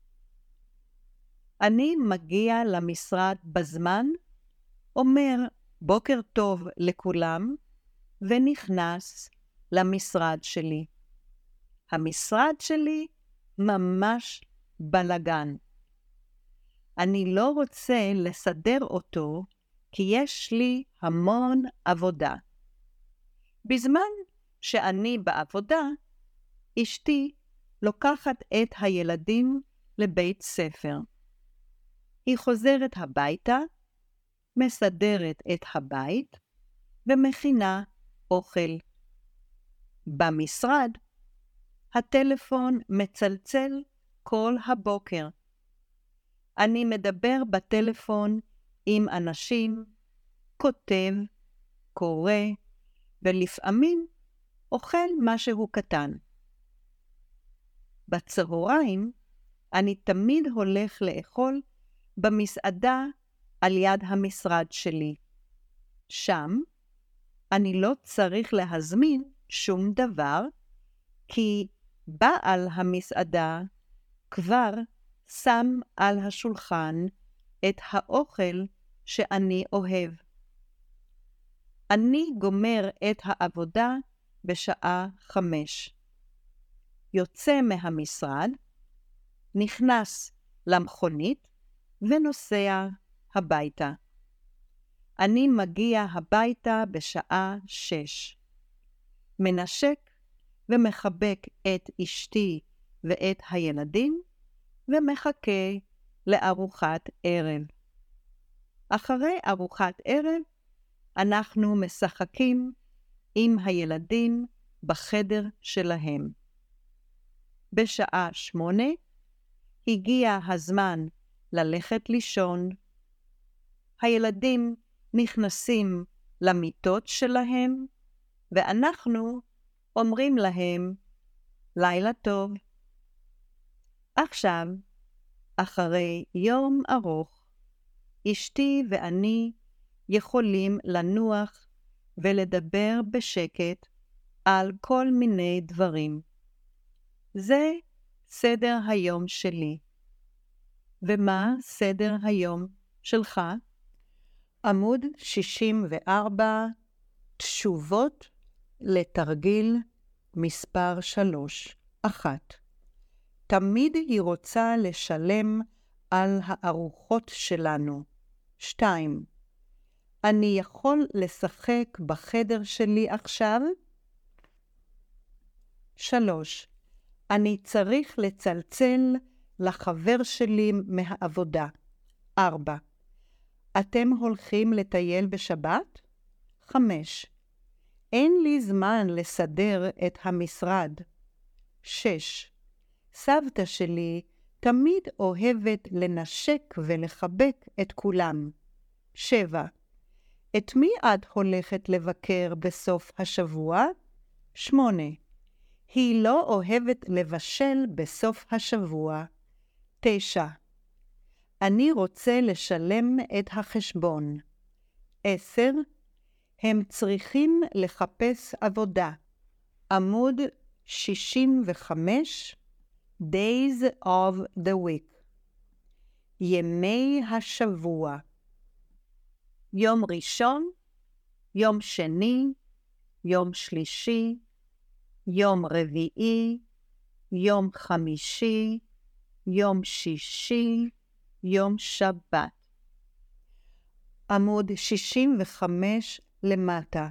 אני מגיע למשרד בזמן, אומר בוקר טוב לכולם, ונכנס למשרד שלי. המשרד שלי ממש בלגן. אני לא רוצה לסדר אותו, כי יש לי המון עבודה. בזמן שאני בעבודה, אשתי לוקחת את הילדים לבית ספר. היא חוזרת הביתה, מסדרת את הבית ומכינה אוכל. במשרד, הטלפון מצלצל כל הבוקר. אני מדבר בטלפון עם אנשים, כותב, קורא, ולפעמים אוכל משהו קטן. בצהריים אני תמיד הולך לאכול במסעדה על יד המשרד שלי. שם אני לא צריך להזמין שום דבר, כי בעל המסעדה כבר שם על השולחן את האוכל שאני אוהב. אני גומר את העבודה בשעה חמש. יוצא מהמשרד, נכנס למכונית ונוסע הביתה. אני מגיע הביתה בשעה שש. מנשק ומחבק את אשתי ואת הילדים, ומחכה לארוחת ערב. אחרי ארוחת ערב, אנחנו משחקים עם הילדים בחדר שלהם. בשעה שמונה הגיע הזמן ללכת לישון. הילדים נכנסים למיטות שלהם, ואנחנו אומרים להם לילה טוב. עכשיו, אחרי יום ארוך, אשתי ואני יכולים לנוח ולדבר בשקט על כל מיני דברים. זה סדר היום שלי. ומה סדר היום שלך? עמוד שישים וארבע, תשובות לתרגיל מספר שלוש. אחת. תמיד היא רוצה לשלם על הארוחות שלנו. שתיים. אני יכול לשחק בחדר שלי עכשיו? שלוש. אני צריך לצלצל לחבר שלי מהעבודה. ארבע. אתם הולכים לטייל בשבת? חמש. אין לי זמן לסדר את המשרד. שש. סבתא שלי תמיד אוהבת לנשק ולחבק את כולם. שבע. את מי את הולכת לבקר בסוף השבוע? שמונה. היא לא אוהבת לבשל בסוף השבוע. תשע. אני רוצה לשלם את החשבון. עשר. הם צריכים לחפש עבודה. עמוד שישים וחמש, Days of the Week. ימי השבוע. יום ראשון, יום שני, יום שלישי, יום רביעי, יום חמישי, יום שישי, יום שבת. עמוד שישים וחמש למטה.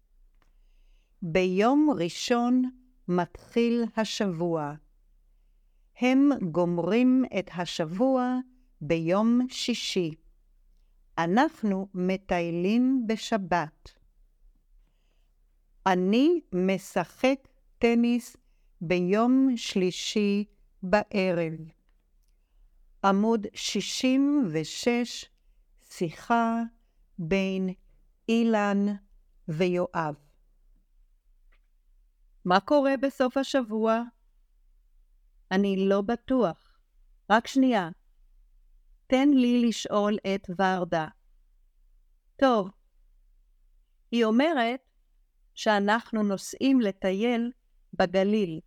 ביום ראשון מתחיל השבוע. הם גומרים את השבוע ביום שישי. אנחנו מטיילים בשבת. אני משחק טניס ביום שלישי בערב. עמוד שישים ושש, שיחה בין אילן ויואב. מה קורה בסוף השבוע? אני לא בטוח. רק שנייה. תן לי לשאול את ורדה. טוב. היא אומרת שאנחנו נוסעים לטייל בגליל.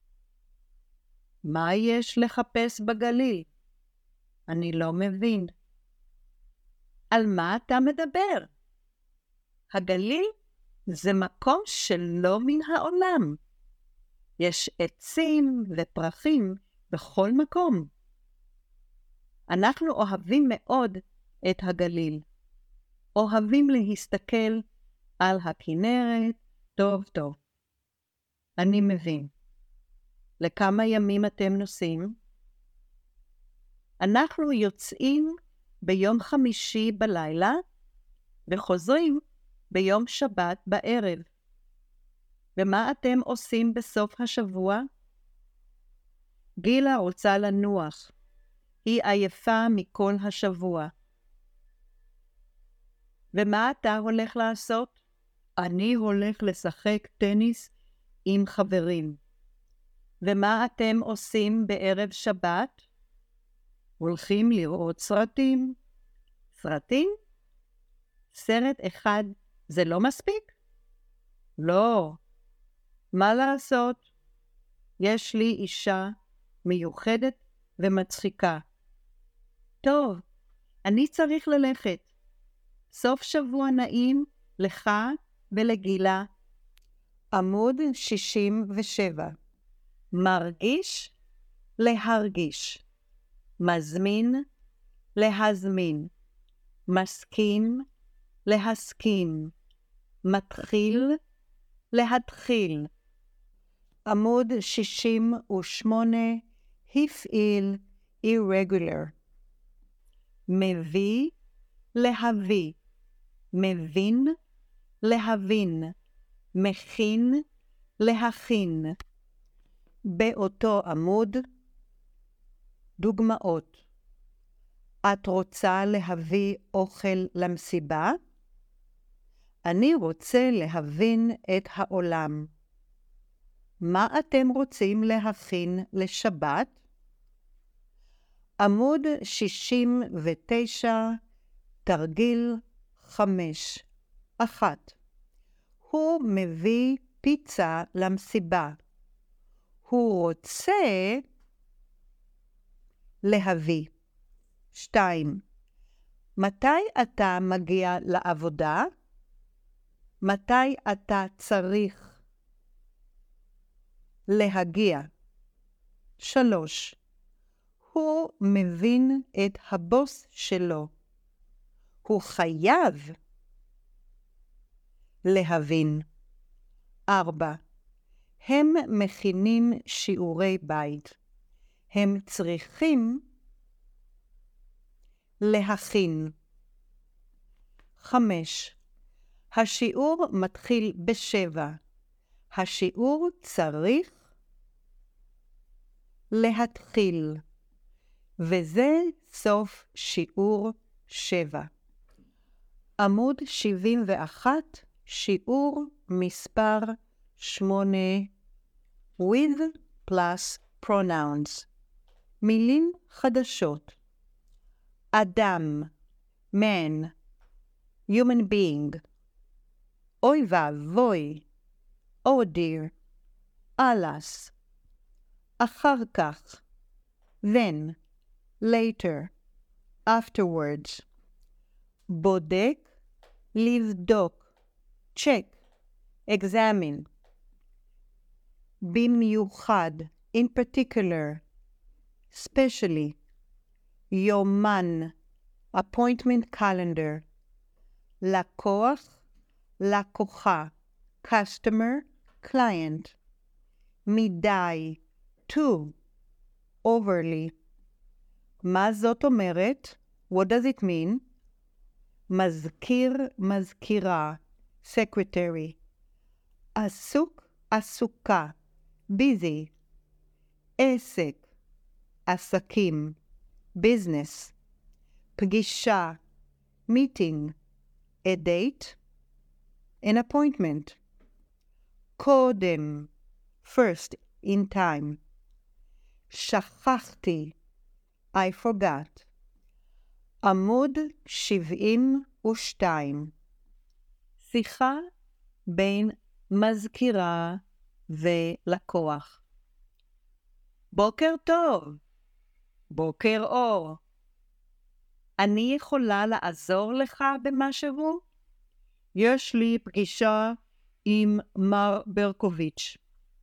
מה יש לחפש בגליל? אני לא מבין. על מה אתה מדבר? הגליל זה מקום שלא מן העולם. יש עצים ופרחים בכל מקום. אנחנו אוהבים מאוד את הגליל. אוהבים להסתכל על הכנרת טוב טוב. אני מבין. לכמה ימים אתם נוסעים? אנחנו יוצאים ביום חמישי בלילה וחוזרים ביום שבת בערב. ומה אתם עושים בסוף השבוע? גילה רוצה לנוח. היא עייפה מכל השבוע. ומה אתה הולך לעשות? אני הולך לשחק טניס עם חברים. ומה אתם עושים בערב שבת? הולכים לראות סרטים. סרטים? סרט אחד זה לא מספיק? לא. מה לעשות? יש לי אישה מיוחדת ומצחיקה. טוב, אני צריך ללכת. סוף שבוע נעים לך ולגילה. עמוד שישים ושבע. מרגיש, להרגיש. מזמין, להזמין. מסכים, להסכים. מתחיל, להתחיל. עמוד שישים ושמונה. הפעיל, irregular. מביא, להביא. מבין, להבין. מכין, להכין. באותו עמוד, דוגמאות. את רוצה להביא אוכל למסיבה? אני רוצה להבין את העולם. מה אתם רוצים להכין לשבת? עמוד שישים ותשע, תרגיל חמש. אחת. הוא מביא פיצה למסיבה. הוא רוצה להביא. שתיים. מתי אתה מגיע לעבודה? מתי אתה צריך להגיע? שלוש. הוא מבין את הבוס שלו. הוא חייב להבין. ארבע. הם מכינים שיעורי בית. הם צריכים להכין. חמש. השיעור מתחיל בשבע. השיעור צריך להתחיל. וזה סוף שיעור שבע. עמוד שבעים ואחת, שיעור מספר שמונה. with plus pronouns. מילים חדשות. אדם, man, human being. אוי ואבוי, oh dear, alas. אחר כך, then, later, afterwards. בודק, לבדוק, check, examine. במיוחד, in particular, specially. יומן, appointment calendar. לקוח, לקוחה, customer, client. מדי, too, overly. מה זאת אומרת? What does it mean? מזכיר, מזכירה, secretary. עסוק, עסוקה, busy. עסק, עסקים, business. פגישה, meeting. A date, an appointment. קודם, first, in time. שכחתי, I forgot. עמוד שבעים ושתיים. שיחה בין מזכירה ולקוח. בוקר טוב. בוקר אור. אני יכולה לעזור לך במשהו? יש לי פגישה עם מר ברקוביץ'.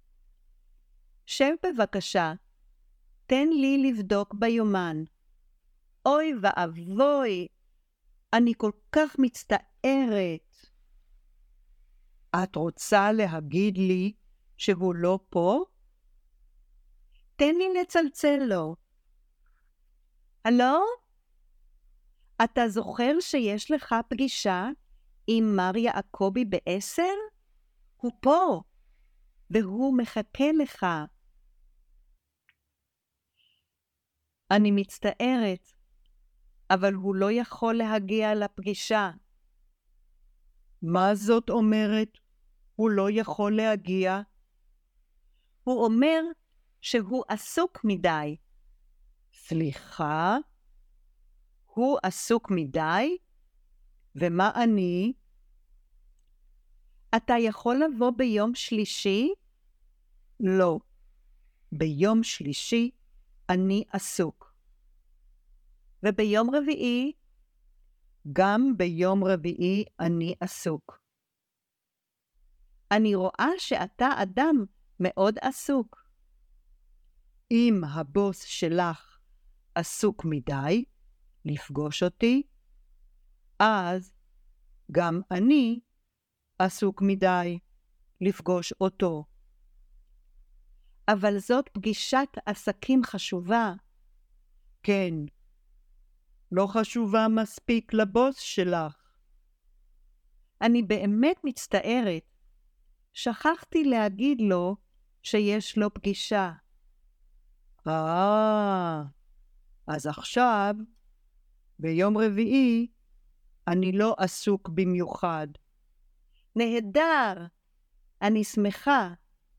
שב בבקשה, תן לי לבדוק ביומן. אוי ואבוי, אני כל כך מצטערת. את רוצה להגיד לי שהוא לא פה? תן לי לצלצל לו. הלו? אתה זוכר שיש לך פגישה עם מר יעקבי בעשר? הוא פה, והוא מחכה לך. אני מצטערת, אבל הוא לא יכול להגיע לפגישה. מה זאת אומרת? הוא לא יכול להגיע? הוא אומר שהוא עסוק מדי. סליחה? הוא עסוק מדי? ומה אני? אתה יכול לבוא ביום שלישי? לא. ביום שלישי אני עסוק. וביום רביעי? גם ביום רביעי אני עסוק. אני רואה שאתה אדם מאוד עסוק. אם הבוס שלך עסוק מדי לפגוש אותי, אז גם אני עסוק מדי לפגוש אותו. אבל זאת פגישת עסקים חשובה. כן, לא חשובה מספיק לבוס שלך. אני באמת מצטערת. שכחתי להגיד לו שיש לו פגישה. אה, אז עכשיו, ביום רביעי, אני לא עסוק במיוחד. נהדר, אני שמחה.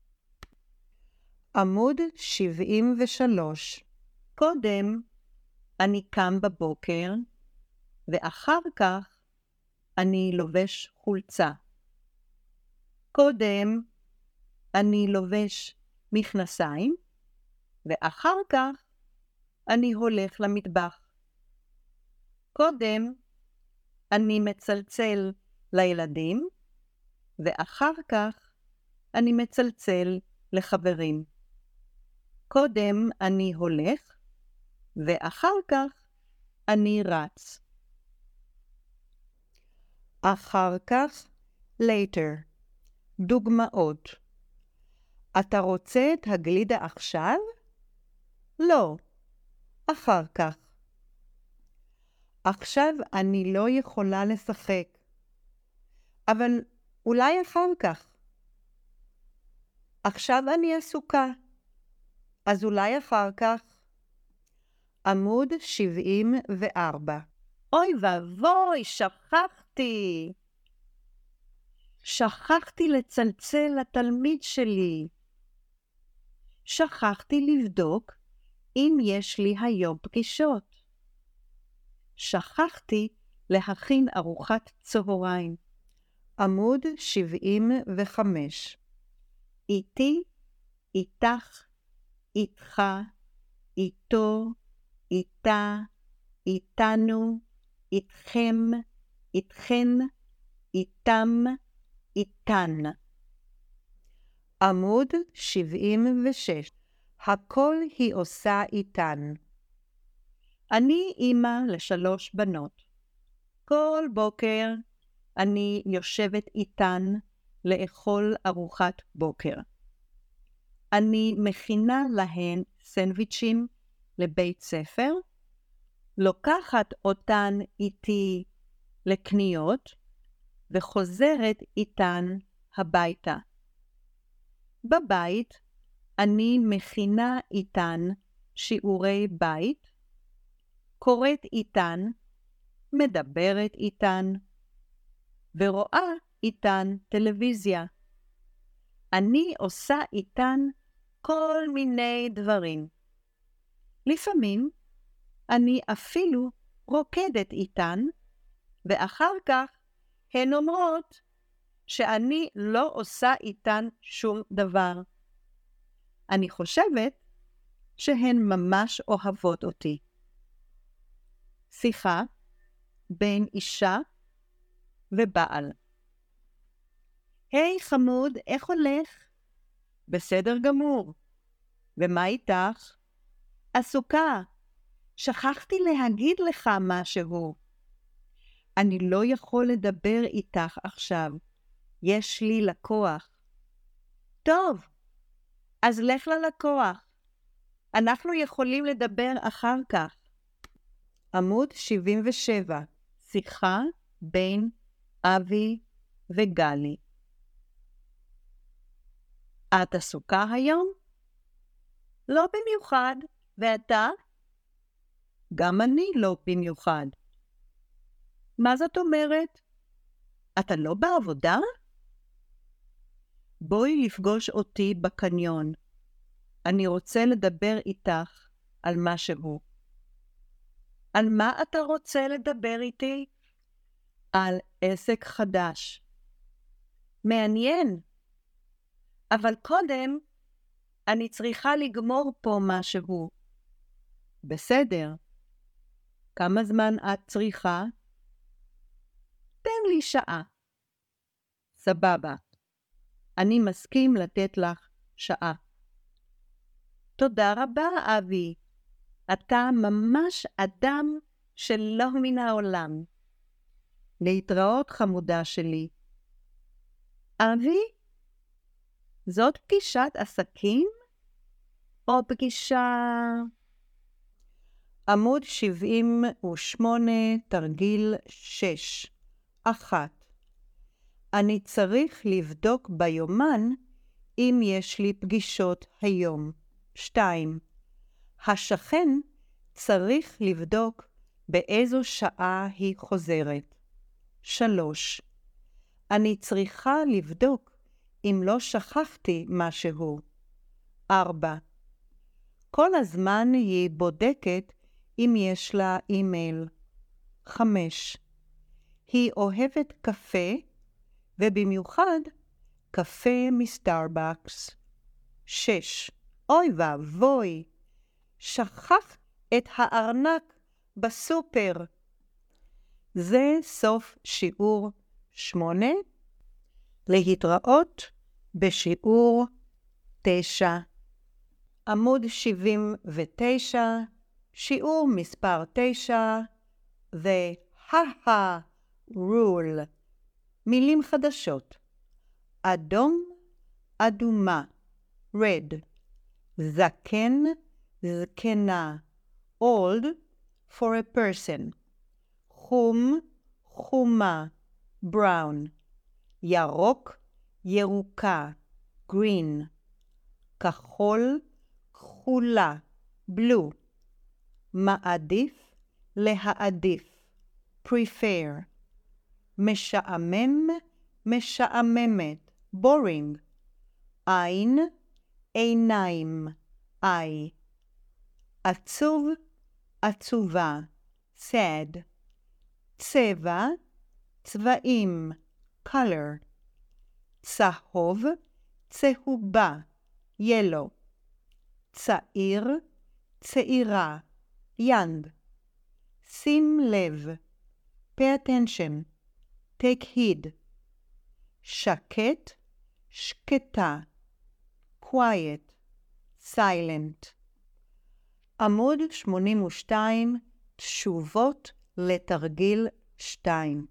עמוד שבעים ושלוש. קודם אני קם בבוקר, ואחר כך אני לובש חולצה. קודם אני לובש מכנסיים, ואחר כך אני הולך למטבח. קודם אני מצלצל לילדים, ואחר כך אני מצלצל לחברים. קודם אני הולך, ואחר כך אני רץ. אחר כך, later. דוגמאות. אתה רוצה את הגלידה עכשיו? לא, אחר כך. עכשיו אני לא יכולה לשחק, אבל אולי אחר כך. עכשיו אני עסוקה, אז אולי אחר כך. עמוד שבעים וארבע. אוי ואבוי, שכחתי. שכחתי לצלצל לתלמיד שלי. שכחתי לבדוק אם יש לי היום פגישות. שכחתי להכין ארוחת צהריים. עמוד שבעים וחמש. איתי, איתך, איתך, איתו, איתה, איתנו, איתכם, איתכן, איתם, איתן. עמוד שבעים ושש. הכל היא עושה איתן. אני אמא לשלוש בנות. כל בוקר אני יושבת איתן לאכול ארוחת בוקר. אני מכינה להן סנדוויצ'ים לבית ספר, לוקחת אותן איתי לקניות וחוזרת איתן הביתה. בבית אני מכינה איתן שיעורי בית, קוראת איתן, מדברת איתן, ורואה איתן טלוויזיה. אני עושה איתן כל מיני דברים. לפעמים אני אפילו רוקדת איתן, ואחר כך הן אומרות שאני לא עושה איתן שום דבר. אני חושבת שהן ממש אוהבות אותי. שיחה בין אישה ובעל. היי חמוד, איך הולך? בסדר גמור. ומה איתך? עסוקה. שכחתי להגיד לך משהו. אני לא יכול לדבר איתך עכשיו. יש לי לקוח. טוב, אז לך ללקוח. אנחנו יכולים לדבר אחר כך. עמוד שבעים ושבע, שיחה בין אבי וגלי. את עסוקה היום? לא במיוחד. ואתה? גם אני לא במיוחד. מה זאת אומרת? אתה לא בעבודה? בואי לפגוש אותי בקניון. אני רוצה לדבר איתך על משהו. על מה אתה רוצה לדבר איתי? על עסק חדש. מעניין. אבל קודם אני צריכה לגמור פה משהו. בסדר. כמה זמן את צריכה? תן לי שעה. סבבה. אני מסכים לתת לך שעה. תודה רבה, אבי. אתה ממש אדם שלא מן העולם. להתראות, חמודה שלי. אבי? זאת פגישת עסקים? או פגישה... עמוד שבעים ושמונה, תרגיל שש. אחת. אני צריך לבדוק ביומן אם יש לי פגישות היום. שתיים. השכן צריך לבדוק באיזו שעה היא חוזרת. שלוש. אני צריכה לבדוק אם לא שכחתי משהו. ארבע. כל הזמן היא בודקת אם יש לה אימייל. חמש. היא אוהבת קפה, ובמיוחד קפה מסטארבקס. שש. אוי ואבוי, שכח את הארנק בסופר. זה סוף שיעור שמונה. להתראות בשיעור תשע. עמוד שבעים ותשע, שיעור מספר תשע, The Ha-Ha Rule. מילים חדשות. אדום, אדומה, red. זקן, זקנה, old, for a person. חום, חומה, brown. ירוק, ירוקה, green. כחול, כחולה, blue. מעדיף, להעדיף, prefer. משעמם, משעממת, boring. עין, עיניים, eye. עצוב, עצובה, sad. צבע, צבעים, color. צהוב, צהובה, yellow. צעיר, צעירה, young. שים לב, pay attention, take heed. שקט, שקטה, quiet, silent. עמוד שמונים ושתיים, תשובות לתרגיל שתיים.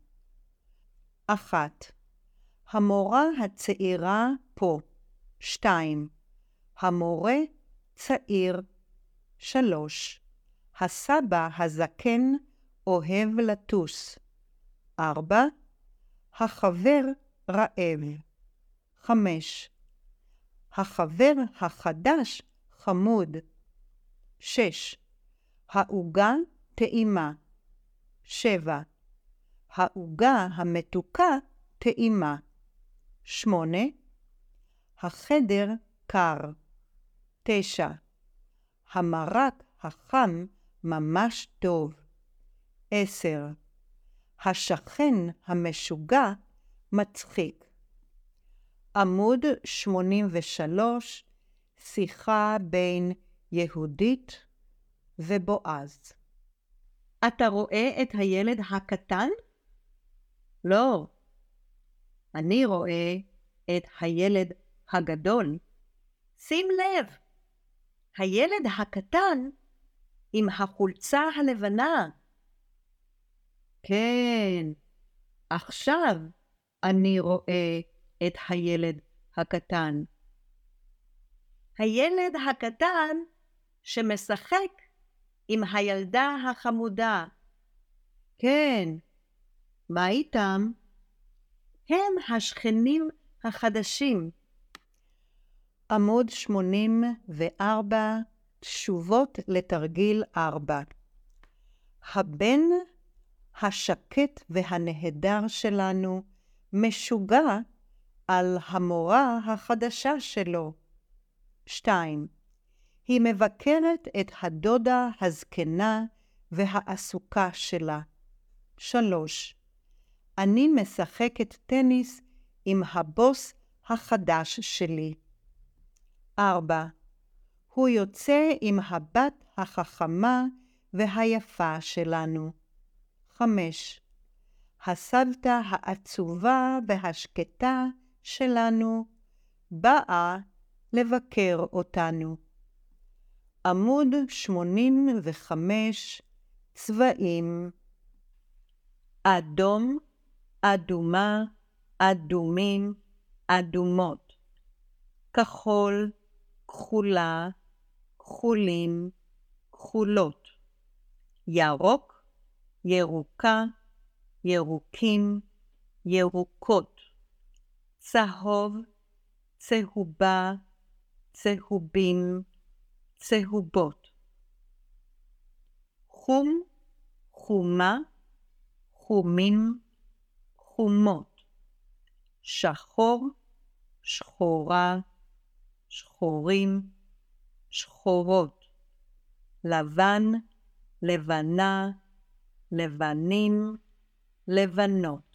אחת. המורה הצעירה פה. שתיים. המורה צעיר. שלוש. הסבא הזקן אוהב לטוס. ארבע. החבר רעב. חמש. החבר החדש חמוד. שש. העוגה טעימה. שבע. העוגה המתוקה טעימה. שמונה. החדר קר. תשע. המרק החם ממש טוב. עשר. השכן המשוגע מצחיק. עמוד שמונים ושלוש, שיחה בין יהודית ובועז. אתה רואה את הילד הקטן? לא. אני רואה את הילד הגדול. שים לב, הילד הקטן עם החולצה הלבנה. כן, עכשיו אני רואה את הילד הקטן. הילד הקטן שמשחק עם הילדה החמודה. כן, מה איתם? הם השכנים החדשים. עמוד שמונים וארבע, תשובות לתרגיל ארבע. הבן השקט והנהדר שלנו משוגע על המורה החדשה שלו. שתיים. היא מבקרת את הדודה הזקנה והעסוקה שלה. שלוש. אני משחקת טניס עם הבוס החדש שלי. ארבע. הוא יוצא עם הבת החכמה והיפה שלנו. חמש. הסבתא העצובה והשקטה שלנו באה לבקר אותנו. עמוד שמונים וחמש, צבעים. אדום, אדומה, אדומים, אדומות. כחול, כחולה, כחולים, כחולות. ירוק, ירוקה, ירוקים, ירוקות. צהוב, צהובה, צהובים, צהובות. חום, חומה, חומים, חומות. שחור, שחורה, שחורים, שחורות. לבן, לבנה, לבנים, לבנות.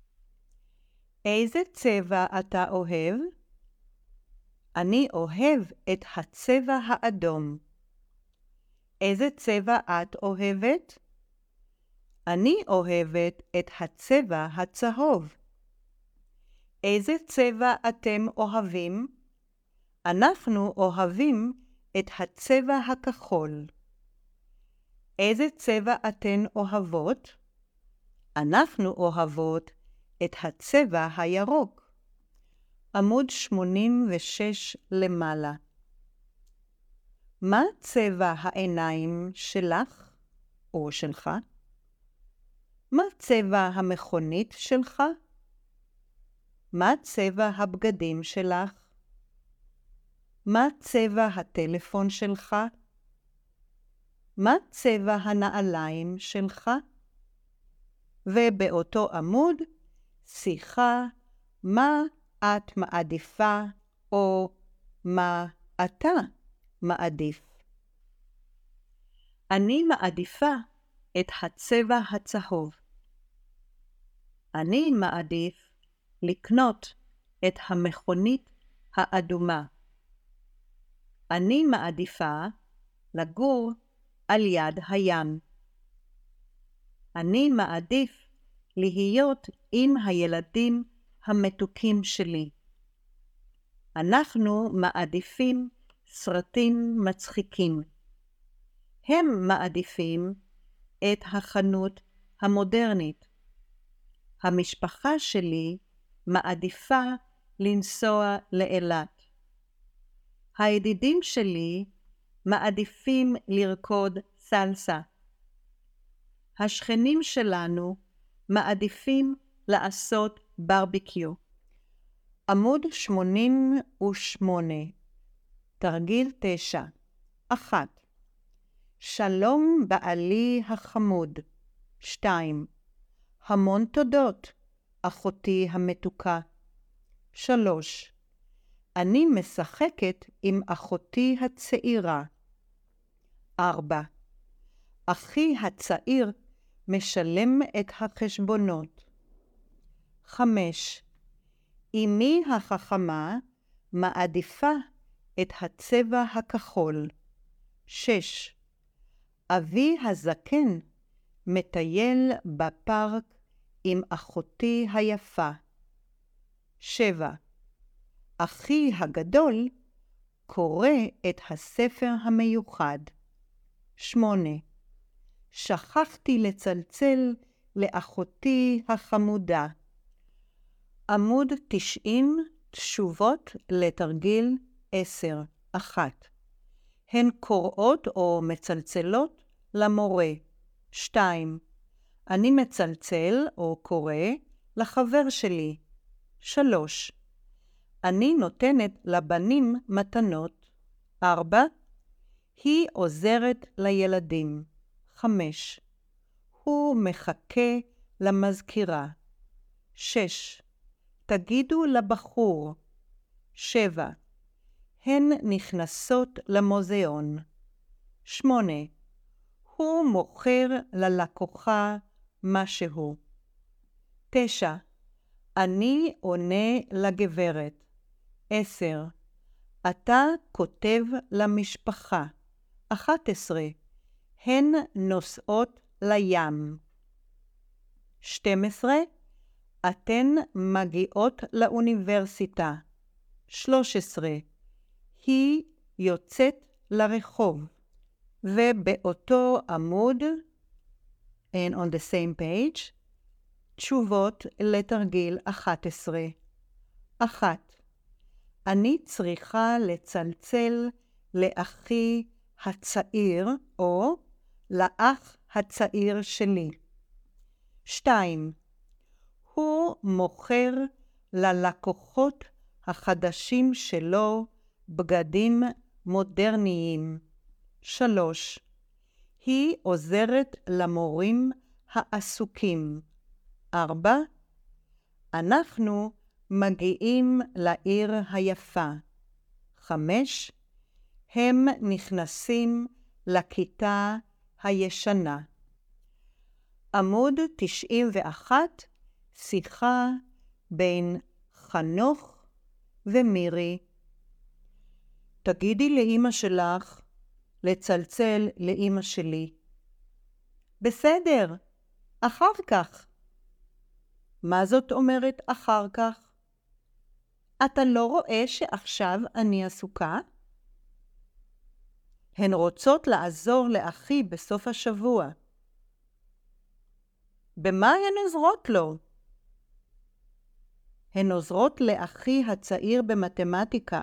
איזה צבע אתה אוהב? אני אוהב את הצבע האדום. איזה צבע את אוהבת? אני אוהבת את הצבע הצהוב. איזה צבע אתם אוהבים? אנחנו אוהבים את הצבע הכחול. איזה צבע אתן אוהבות? אנחנו אוהבות את הצבע הירוק. עמוד שמונים ושש למעלה. מה צבע העיניים שלך או שלך? מה צבע המכונית שלך? מה צבע הבגדים שלך? מה צבע הטלפון שלך? מה צבע הנעליים שלך? ובאותו עמוד, שיחה, מה את מעדיפה או מה אתה מעדיף. אני מעדיפה את הצבע הצהוב. אני מעדיף לקנות את המכונית האדומה. אני מעדיפה לגור על יד הים. אני מעדיף להיות עם הילדים המתוקים שלי. אנחנו מעדיפים סרטים מצחיקים. הם מעדיפים את החנות המודרנית. המשפחה שלי מעדיפה לנסוע לאילת. הידידים שלי מעדיפים לרקוד סלסה. השכנים שלנו מעדיפים לעשות ברביקיו. עמוד שמונים ושמונה, תרגיל תשע. אחת. שלום בעלי החמוד. שתיים. המון תודות, אחותי המתוקה. שלוש. אני משחקת עם אחותי הצעירה. ארבע. אחי הצעיר משלם את החשבונות. חמש. אמי החכמה מעדיפה את הצבע הכחול. שש. אבי הזקן מטייל בפארק עם אחותי היפה. שבע. אחי הגדול קורא את הספר המיוחד. שמונה. שכחתי לצלצל לאחותי החמודה. עמוד תשעים, תשובות לתרגיל עשר. אחת. הן קוראות או מצלצלות למורה. שתיים. אני מצלצל או קורא לחבר שלי. שלוש. אני נותנת לבנים מתנות. ארבע. היא עוזרת לילדים. חמש. הוא מחכה למזכירה. שש. תגידו לבחור. שבע. הן נכנסות למוזיאון. שמונה. הוא מוכר ללקוחה משהו. תשע. אני עונה לגברת. עשר. אתה כותב למשפחה. אחת עשרה. הן נוסעות לים. שתים עשרה. אתן מגיעות לאוניברסיטה. שלוש עשרה. היא יוצאת לרחוב. ובאותו עמוד, and on the same page, תשובות לתרגיל אחת עשרה. אחת. אני צריכה לצלצל לאחי הצעיר או לאח הצעיר שלי. שתיים. הוא מוכר ללקוחות החדשים שלו בגדים מודרניים. שלוש. היא עוזרת למורים העסוקים. ארבע. אנחנו מגיעים לעיר היפה. חמש. הם נכנסים לכיתה הישנה. עמוד תשעים ואחת, שיחה בין חנוך ומירי. תגידי לאמא שלך לצלצל לאמא שלי. בסדר, אחר כך. מה זאת אומרת אחר כך? אתה לא רואה שעכשיו אני עסוקה? הן רוצות לעזור לאחי בסוף השבוע. במה הן עוזרות לו? הן עוזרות לאחי הצעיר במתמטיקה.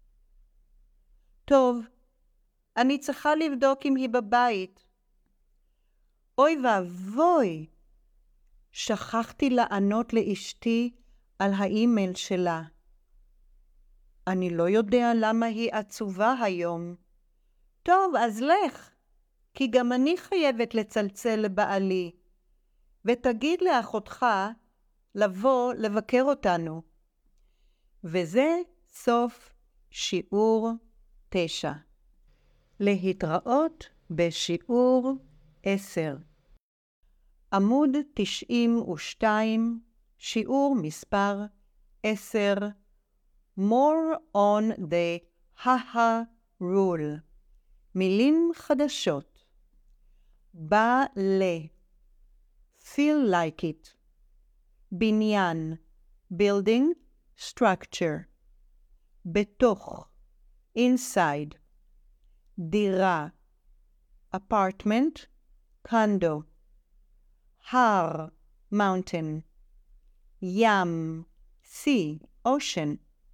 טוב, אני צריכה לבדוק אם היא בבית. אוי ואבוי, שכחתי לענות לאשתי על האימייל שלה. אני לא יודע למה היא עצובה היום. טוב, אז לך, כי גם אני חייבת לצלצל לבעלי. ותגיד לאחותך לבוא לבקר אותנו. וזה סוף שיעור תשע. להתראות בשיעור עשר. עמוד תשעים ושתיים, שיעור מספר עשר. More on the haha rule. מילים חדשות. בא ל. Feel like it. בניין. Building. Structure. בתוך. Inside. דירה. Apartment. Condo. הר. Mountain. ים. Sea. Ocean.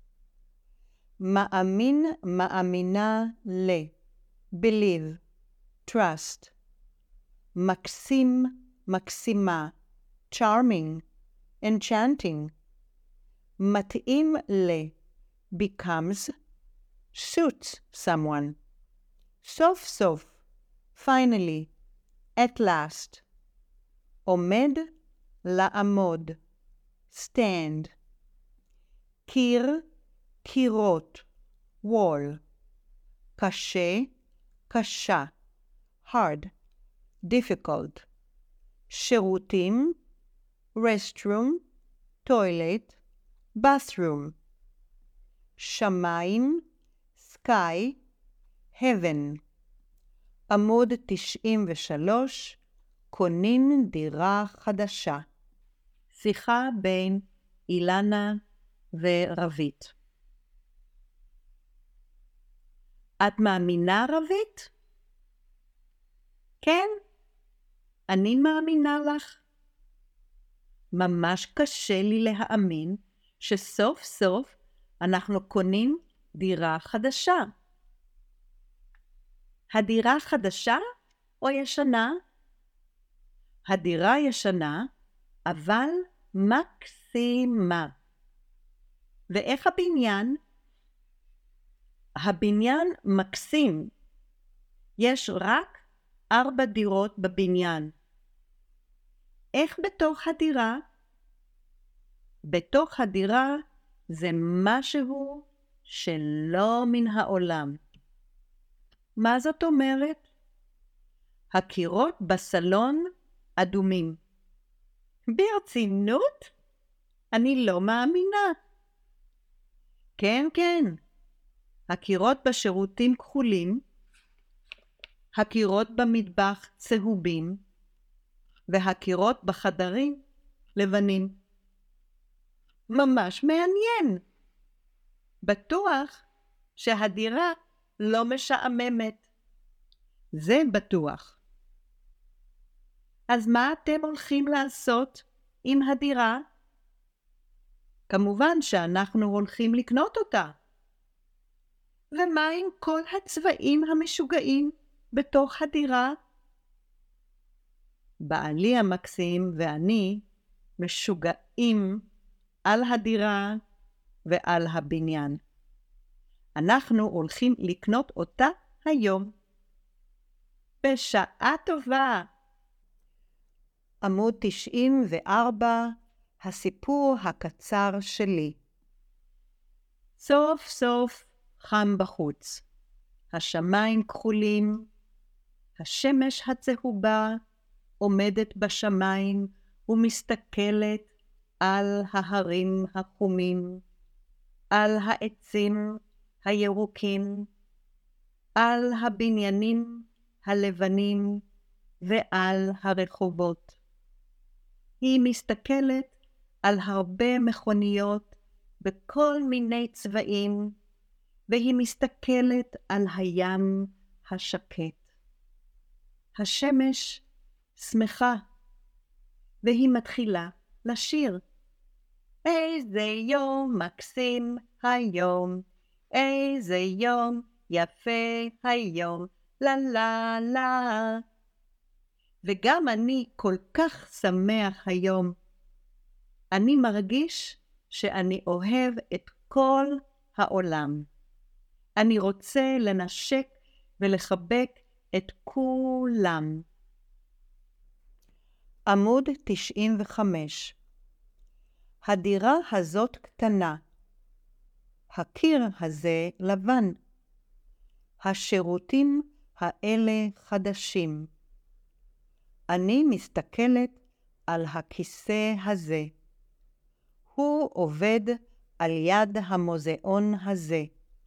מאמין, מאמינה ל. Believe. Trust. מקסים, מקסימה. Charming. Enchanting. מתאים ל. Becomes. Suits someone. סוף סוף. Finally. At last. עומד, לעמוד. Stand. קיר, קירות. Wall. קשה, קשה. Hard. Difficult. שירותים. Restroom. Toilet. Bathroom. שמיים. Sky. Heaven. עמוד תשעים ושלוש, קונים דירה חדשה. שיחה בין אילנה ורבית. את מאמינה, רבית? כן, אני מאמינה לך. ממש קשה לי להאמין שסוף סוף אנחנו קונים דירה חדשה. הדירה חדשה או ישנה? הדירה ישנה, אבל מקסימה. ואיך הבניין? הבניין מקסים. יש רק ארבע דירות בבניין. איך בתוך הדירה? בתוך הדירה זה משהו שלא מן העולם. מה זאת אומרת? הקירות בסלון אדומים. ברצינות? אני לא מאמינה. כן, כן. הקירות בשירותים כחולים, הקירות במטבח צהובים, והקירות בחדרים לבנים. ממש מעניין. בטוח שהדירה לא משעממת. זה בטוח. אז מה אתם הולכים לעשות עם הדירה? כמובן שאנחנו הולכים לקנות אותה. ומה עם כל הצבעים המשוגעים בתוך הדירה? בעלי המקסים ואני משוגעים על הדירה ועל הבניין. אנחנו הולכים לקנות אותה היום. בשעה טובה. עמוד תשעים וארבע, הסיפור הקצר שלי. סוף סוף חם בחוץ. השמיים כחולים, השמש הצהובה עומדת בשמיים ומסתכלת על ההרים החומים, על העצים הירוקים, על הבניינים הלבנים ועל הרחובות. היא מסתכלת על הרבה מכוניות בכל מיני צבעים, והיא מסתכלת על הים השקט. השמש שמחה, והיא מתחילה לשיר. איזה יום מקסים היום, איזה יום יפה היום, לה לה לה. וגם אני כל כך שמח היום. אני מרגיש שאני אוהב את כל העולם. אני רוצה לנשק ולחבק את כולם. עמוד תשעים וחמש. הדירה הזאת קטנה. הקיר הזה לבן. השירותים האלה חדשים. אני מסתכלת על הכיסא הזה. הוא עובד על יד המוזיאון הזה.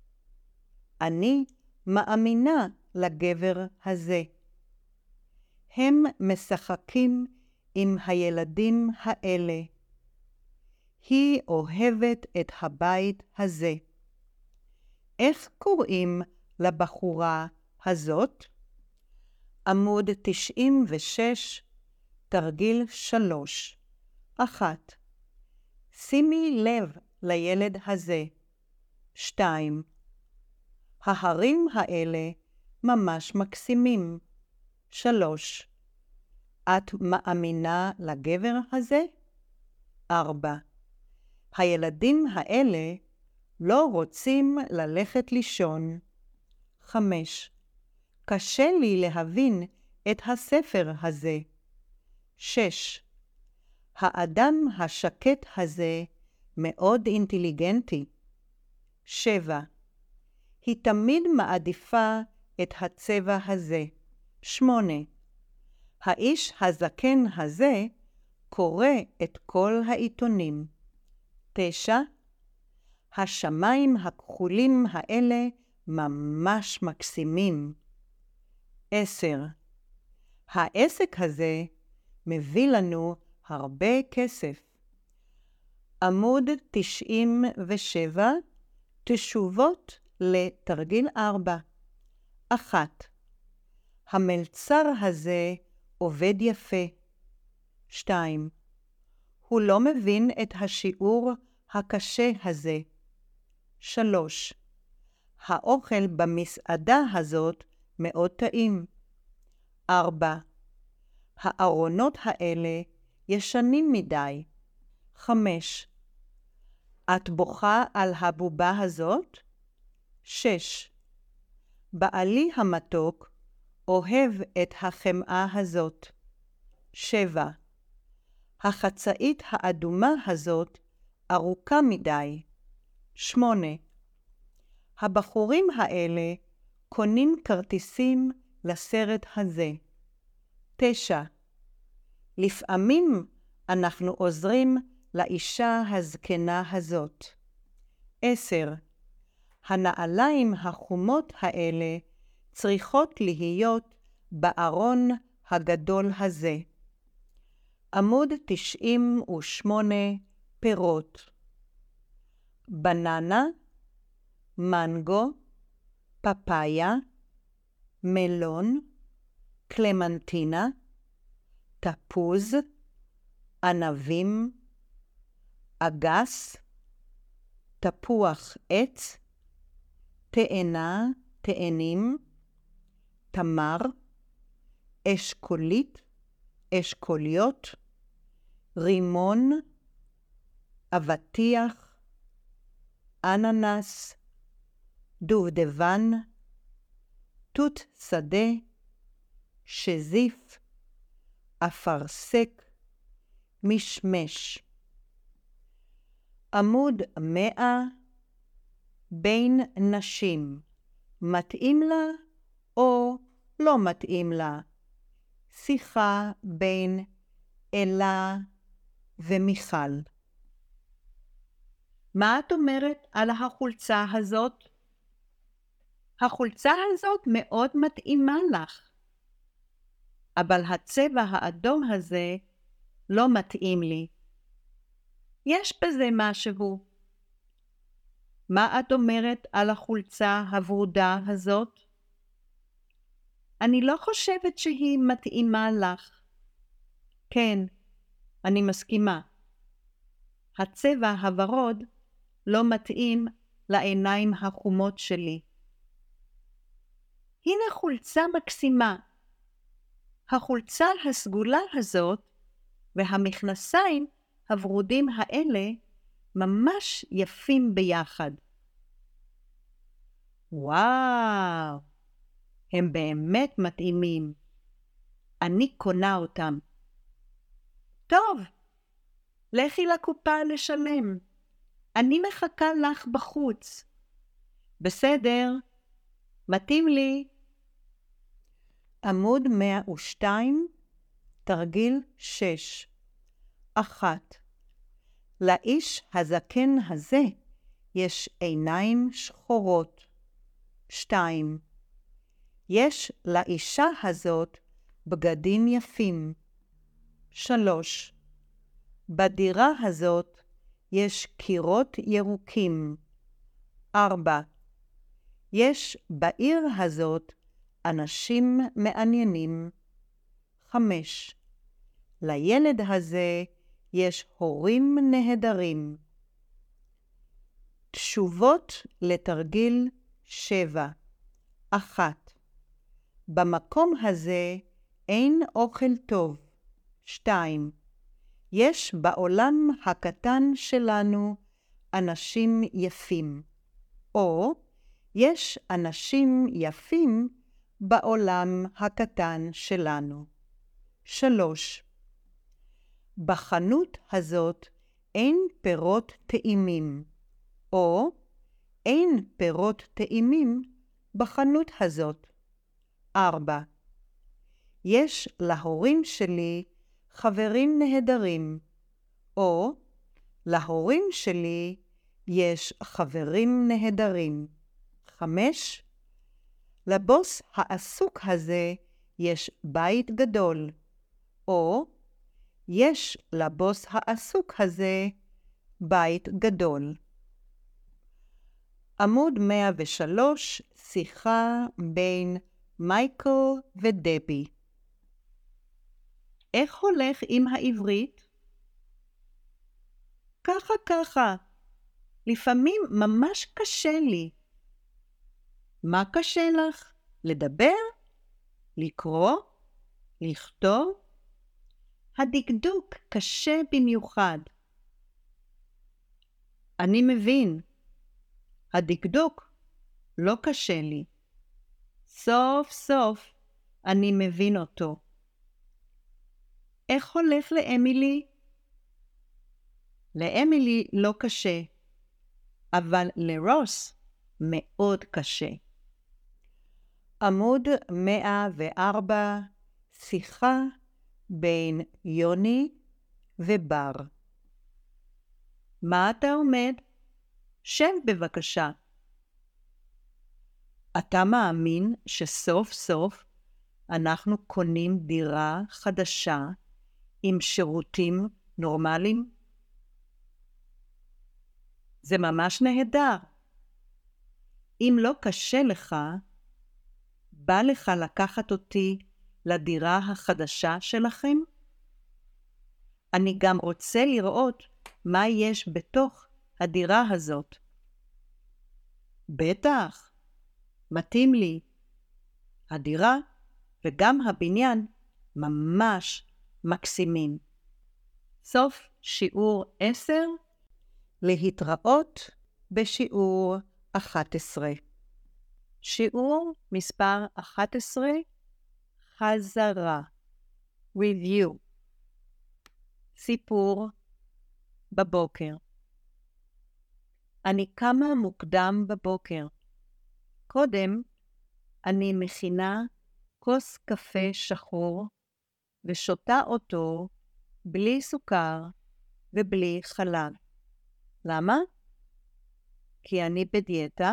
אני מאמינה לגבר הזה. הם משחקים עם הילדים האלה. היא אוהבת את הבית הזה. איך קוראים לבחורה הזאת? עמוד תשעים ושש, תרגיל שלוש. אחת. שימי לב לילד הזה. שתיים. ההרים האלה ממש מקסימים. שלוש. את מאמינה לגבר הזה? ארבע. הילדים האלה לא רוצים ללכת לישון. חמש. קשה לי להבין את הספר הזה. שש. האדם השקט הזה מאוד אינטליגנטי. שבע. היא תמיד מעדיפה את הצבע הזה. שמונה. האיש הזקן הזה קורא את כל העיתונים. תשע. השמיים הכחולים האלה ממש מקסימים. עשר. העסק הזה מביא לנו הרבה כסף. עמוד תשעים ושבע, תשובות לתרגיל ארבע. אחת. המלצר הזה עובד יפה. שתיים. הוא לא מבין את השיעור הקשה הזה. שלוש. האוכל במסעדה הזאת מאוד טעים. ארבע. הארונות האלה ישנים מדי. חמש. את בוכה על הבובה הזאת? שש. בעלי המתוק אוהב את החמאה הזאת. שבע. החצאית האדומה הזאת ארוכה מדי. שמונה. הבחורים האלה קונים כרטיסים לסרט הזה. תשע. לפעמים אנחנו עוזרים לאישה הזקנה הזאת. עשר. הנעליים החומות האלה צריכות להיות בארון הגדול הזה. עמוד תשעים ושמונה, פירות. בננה, מנגו, פפאיה, מלון, קלמנטינה, תפוז, ענבים, אגס, תפוח עץ, תאנה, תאנים, תמר, אשכולית, אשכוליות, רימון, אבטיח, אננס, דובדבן, תות שדה, שזיף, אפרסק, משמש. עמוד מאה, בין נשים, מתאים לה או לא מתאים לה? שיחה בין אלה ומיכל. מה את אומרת על החולצה הזאת? החולצה הזאת מאוד מתאימה לך, אבל הצבע האדום הזה לא מתאים לי. יש בזה משהו. מה את אומרת על החולצה הוורודה הזאת? אני לא חושבת שהיא מתאימה לך. כן, אני מסכימה. הצבע הוורוד לא מתאים לעיניים החומות שלי. הנה חולצה מקסימה. החולצה הסגולה הזאת והמכנסיים הוורודים האלה ממש יפים ביחד. וואו, הם באמת מתאימים. אני קונה אותם. טוב, לכי לקופה לשלם. אני מחכה לך בחוץ. בסדר, מתאים לי. עמוד מאה ושתיים, תרגיל שש. אחת. לאיש הזקן הזה יש עיניים שחורות. שתיים. יש לאישה הזאת בגדים יפים. שלוש. בדירה הזאת יש קירות ירוקים. ארבע. יש בעיר הזאת אנשים מעניינים. חמש. לילד הזה יש הורים נהדרים. תשובות לתרגיל שבע. אחת. במקום הזה אין אוכל טוב. שתיים. יש בעולם הקטן שלנו אנשים יפים. או יש אנשים יפים בעולם הקטן שלנו. שלוש. בחנות הזאת אין פירות טעימים. או אין פירות טעימים בחנות הזאת. ארבע. יש להורים שלי חברים נהדרים. או להורים שלי יש חברים נהדרים. חמש. לבוס העסוק הזה יש בית גדול. או יש לבוס העסוק הזה בית גדול. עמוד מאה ושלוש, שיחה בין מייקל ודבי. איך הולך עם העברית? ככה ככה. לפעמים ממש קשה לי. מה קשה לך? לדבר, לקרוא, לכתוב. הדקדוק קשה במיוחד. אני מבין. הדקדוק לא קשה לי. סוף סוף אני מבין אותו. איך הולך לאמילי? לאמילי לא קשה, אבל לרוס מאוד קשה. עמוד מאה וארבע, שיחה בין יוני ובר. מה אתה עומד? שב בבקשה. אתה מאמין שסוף סוף אנחנו קונים דירה חדשה עם שירותים נורמליים? זה ממש נהדר. אם לא קשה לך, בא לך לקחת אותי לדירה החדשה שלכם? אני גם רוצה לראות מה יש בתוך הדירה הזאת. בטח, מתאים לי. הדירה וגם הבניין ממש מקסימים. סוף שיעור עשר, להתראות בשיעור אחת עשרה. שיעור מספר אחת עשרה, חזרה, review. סיפור בבוקר. אני קמה מוקדם בבוקר. קודם אני מכינה כוס קפה שחור ושותה אותו בלי סוכר ובלי חלב. למה? כי אני בדיאטה,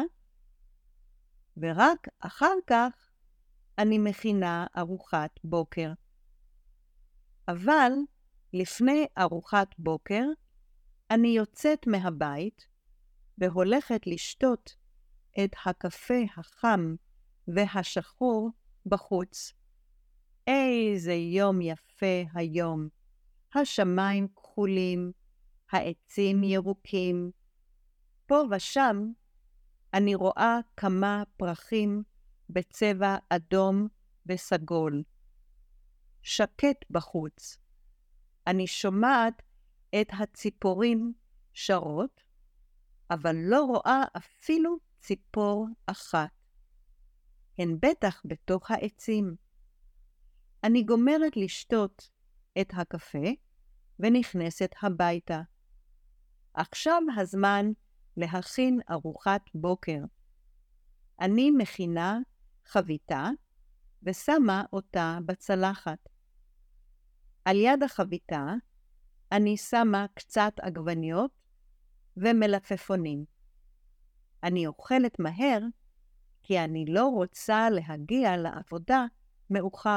ורק אחר כך אני מכינה ארוחת בוקר. אבל לפני ארוחת בוקר אני יוצאת מהבית והולכת לשתות את הקפה החם והשחור בחוץ. איזה יום יפה היום. השמיים כחולים, העצים ירוקים. פה ושם אני רואה כמה פרחים בצבע אדום וסגול. שקט בחוץ. אני שומעת את הציפורים שרות, אבל לא רואה אפילו ציפור אחת. הן בטח בתוך העצים. אני גומרת לשתות את הקפה ונכנסת הביתה. עכשיו הזמן להכין ארוחת בוקר. אני מכינה חביתה ושמה אותה בצלחת. על יד החביתה אני שמה קצת עגבניות ומלפפונים. אני אוכלת מהר כי אני לא רוצה להגיע לעבודה מאוחר.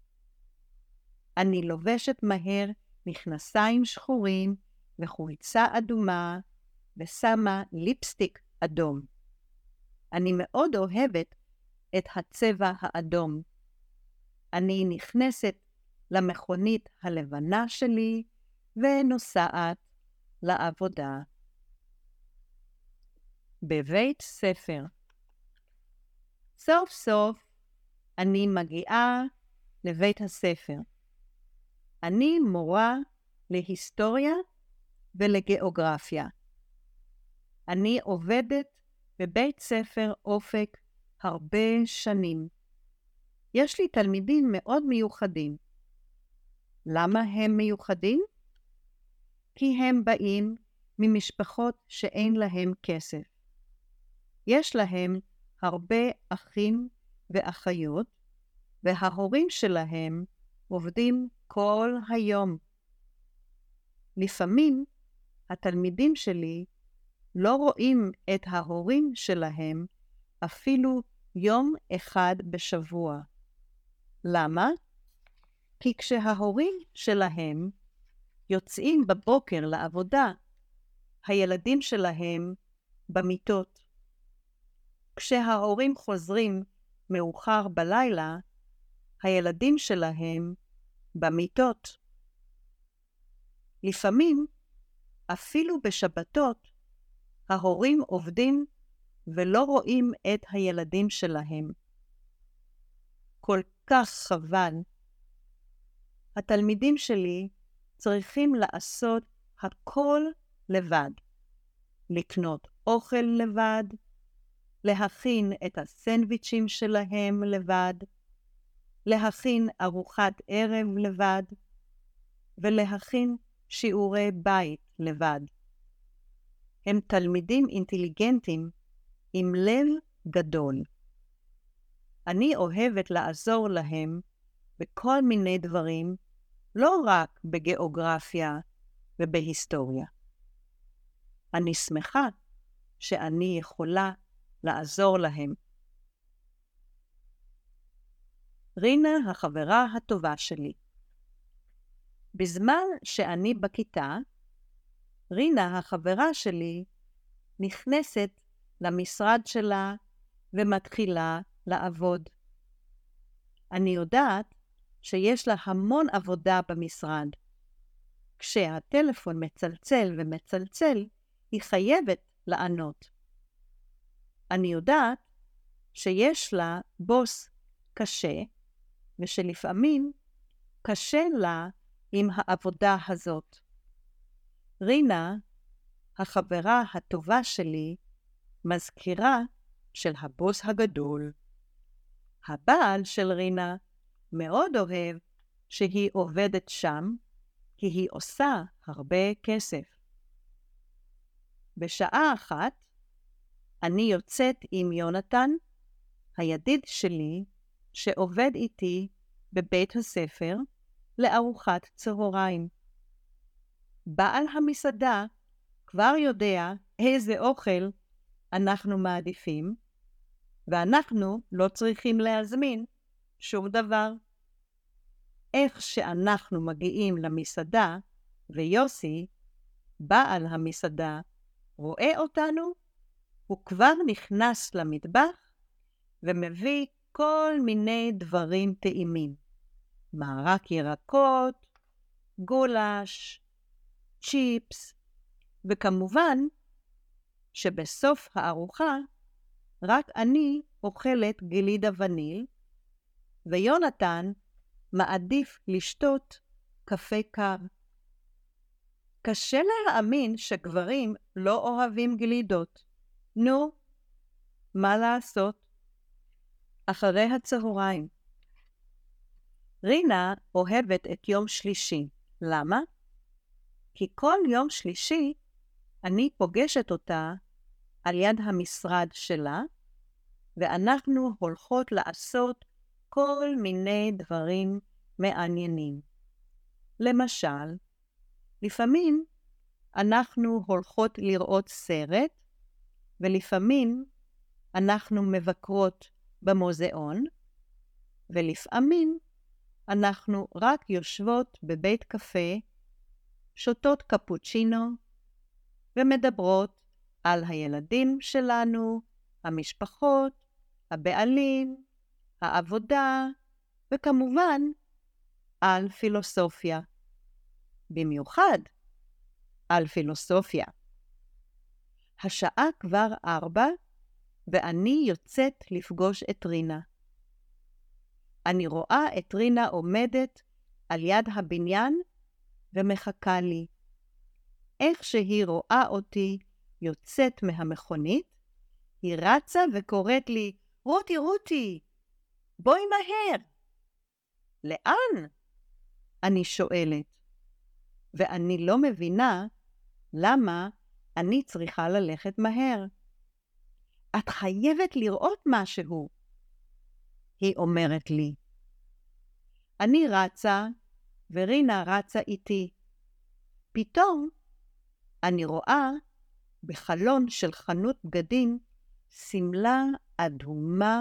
אני לובשת מהר מכנסיים שחורים וחולצה אדומה ושמה ליפסטיק אדום. אני מאוד אוהבת את הצבע האדום. אני נכנסת למכונית הלבנה שלי ונוסעת לעבודה. בבית ספר. סוף סוף אני מגיעה לבית הספר. אני מורה להיסטוריה ולגיאוגרפיה. אני עובדת בבית ספר אופק הרבה שנים. יש לי תלמידים מאוד מיוחדים. למה הם מיוחדים? כי הם באים ממשפחות שאין להם כסף. יש להם הרבה אחים ואחיות, וההורים שלהם עובדים כל היום. לפעמים התלמידים שלי לא רואים את ההורים שלהם אפילו יום אחד בשבוע. למה? כי כשההורים שלהם יוצאים בבוקר לעבודה, הילדים שלהם במיטות. כשההורים חוזרים מאוחר בלילה, הילדים שלהם במיטות. לפעמים, אפילו בשבתות, ההורים עובדים ולא רואים את הילדים שלהם. כל כך חבל. התלמידים שלי צריכים לעשות הכל לבד. לקנות אוכל לבד, להכין את הסנדוויצ'ים שלהם לבד, להכין ארוחת ערב לבד, ולהכין שיעורי בית לבד. הם תלמידים אינטליגנטים עם לב גדול. אני אוהבת לעזור להם בכל מיני דברים, לא רק בגיאוגרפיה ובהיסטוריה. אני שמחה שאני יכולה לעזור להם. רינה החברה הטובה שלי. בזמן שאני בכיתה, רינה החברה שלי נכנסת למשרד שלה ומתחילה לעבוד. אני יודעת שיש לה המון עבודה במשרד. כשהטלפון מצלצל ומצלצל, היא חייבת לענות. אני יודעת שיש לה בוס קשה, ושלפעמים קשה לה עם העבודה הזאת. רינה, החברה הטובה שלי, מזכירה של הבוס הגדול. הבעל של רינה מאוד אוהב שהיא עובדת שם, כי היא עושה הרבה כסף. בשעה אחת אני יוצאת עם יונתן, הידיד שלי, שעובד איתי בבית הספר, לארוחת צהריים. בעל המסעדה כבר יודע איזה אוכל אנחנו מעדיפים, ואנחנו לא צריכים להזמין שום דבר. איך שאנחנו מגיעים למסעדה, ויוסי, בעל המסעדה, רואה אותנו, הוא כבר נכנס למטבח ומביא כל מיני דברים טעימים. מרק ירקות, גולש, צ'יפס, וכמובן שבסוף הארוחה רק אני אוכלת גלידה וניל, ויונתן מעדיף לשתות קפה קר. קשה להאמין שגברים לא אוהבים גלידות. נו, מה לעשות? אחרי הצהריים. רינה אוהבת את יום שלישי. למה? כי כל יום שלישי אני פוגשת אותה על יד המשרד שלה, ואנחנו הולכות לעשות כל מיני דברים מעניינים. למשל, לפעמים אנחנו הולכות לראות סרט, ולפעמים אנחנו מבקרות במוזיאון, ולפעמים אנחנו רק יושבות בבית קפה, שותות קפוצ'ינו, ומדברות על הילדים שלנו, המשפחות, הבעלים, העבודה, וכמובן על פילוסופיה. במיוחד על פילוסופיה. השעה כבר ארבע, ואני יוצאת לפגוש את רינה. אני רואה את רינה עומדת על יד הבניין ומחכה לי. איך שהיא רואה אותי יוצאת מהמכונית, היא רצה וקוראת לי, רותי, רותי, בואי מהר. לאן? אני שואלת, ואני לא מבינה למה אני צריכה ללכת מהר. את חייבת לראות משהו, היא אומרת לי. אני רצה, ורינה רצה איתי. פתאום אני רואה בחלון של חנות בגדים סמלה אדומה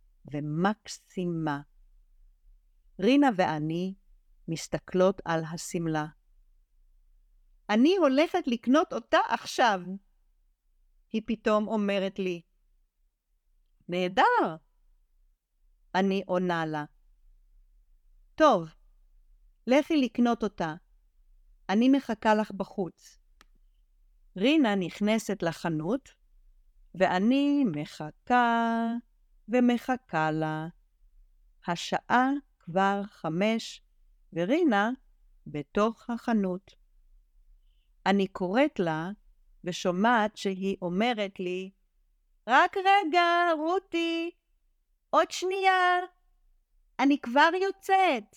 ומקסימה. רינה ואני מסתכלות על הסמלה. אני הולכת לקנות אותה עכשיו, היא פתאום אומרת לי. נהדר, אני עונה לה. טוב, לכי לקנות אותה, אני מחכה לך בחוץ. רינה נכנסת לחנות, ואני מחכה ומחכה לה. השעה כבר חמש, ורינה בתוך החנות. אני קוראת לה ושומעת שהיא אומרת לי, רק רגע, רותי, עוד שנייה, אני כבר יוצאת.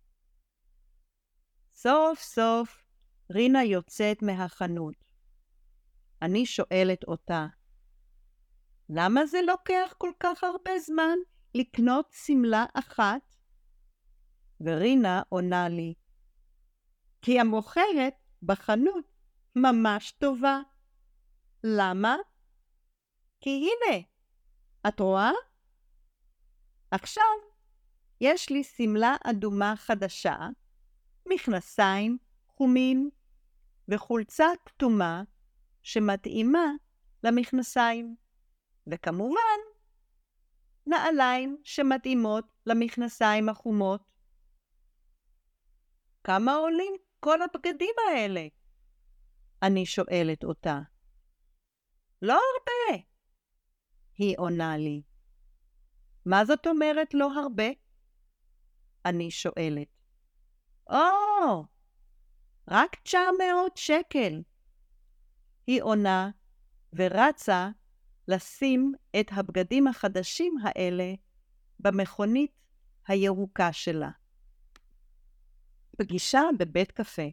סוף סוף רינה יוצאת מהחנות. אני שואלת אותה, למה זה לוקח כל כך הרבה זמן לקנות סמלה אחת? ורינה עונה לי, כי המוכרת בחנות ממש טובה. למה? כי הנה, את רואה? עכשיו יש לי סמלה אדומה חדשה, מכנסיים חומים וחולצה כתומה שמתאימה למכנסיים, וכמובן נעליים שמתאימות למכנסיים החומות. כמה עולים כל הבגדים האלה? אני שואלת אותה. לא הרבה, היא עונה לי. מה זאת אומרת לא הרבה? אני שואלת. או, רק תשע מאות שקל. היא עונה ורצה לשים את הבגדים החדשים האלה במכונית הירוקה שלה. פגישה בבית קפה.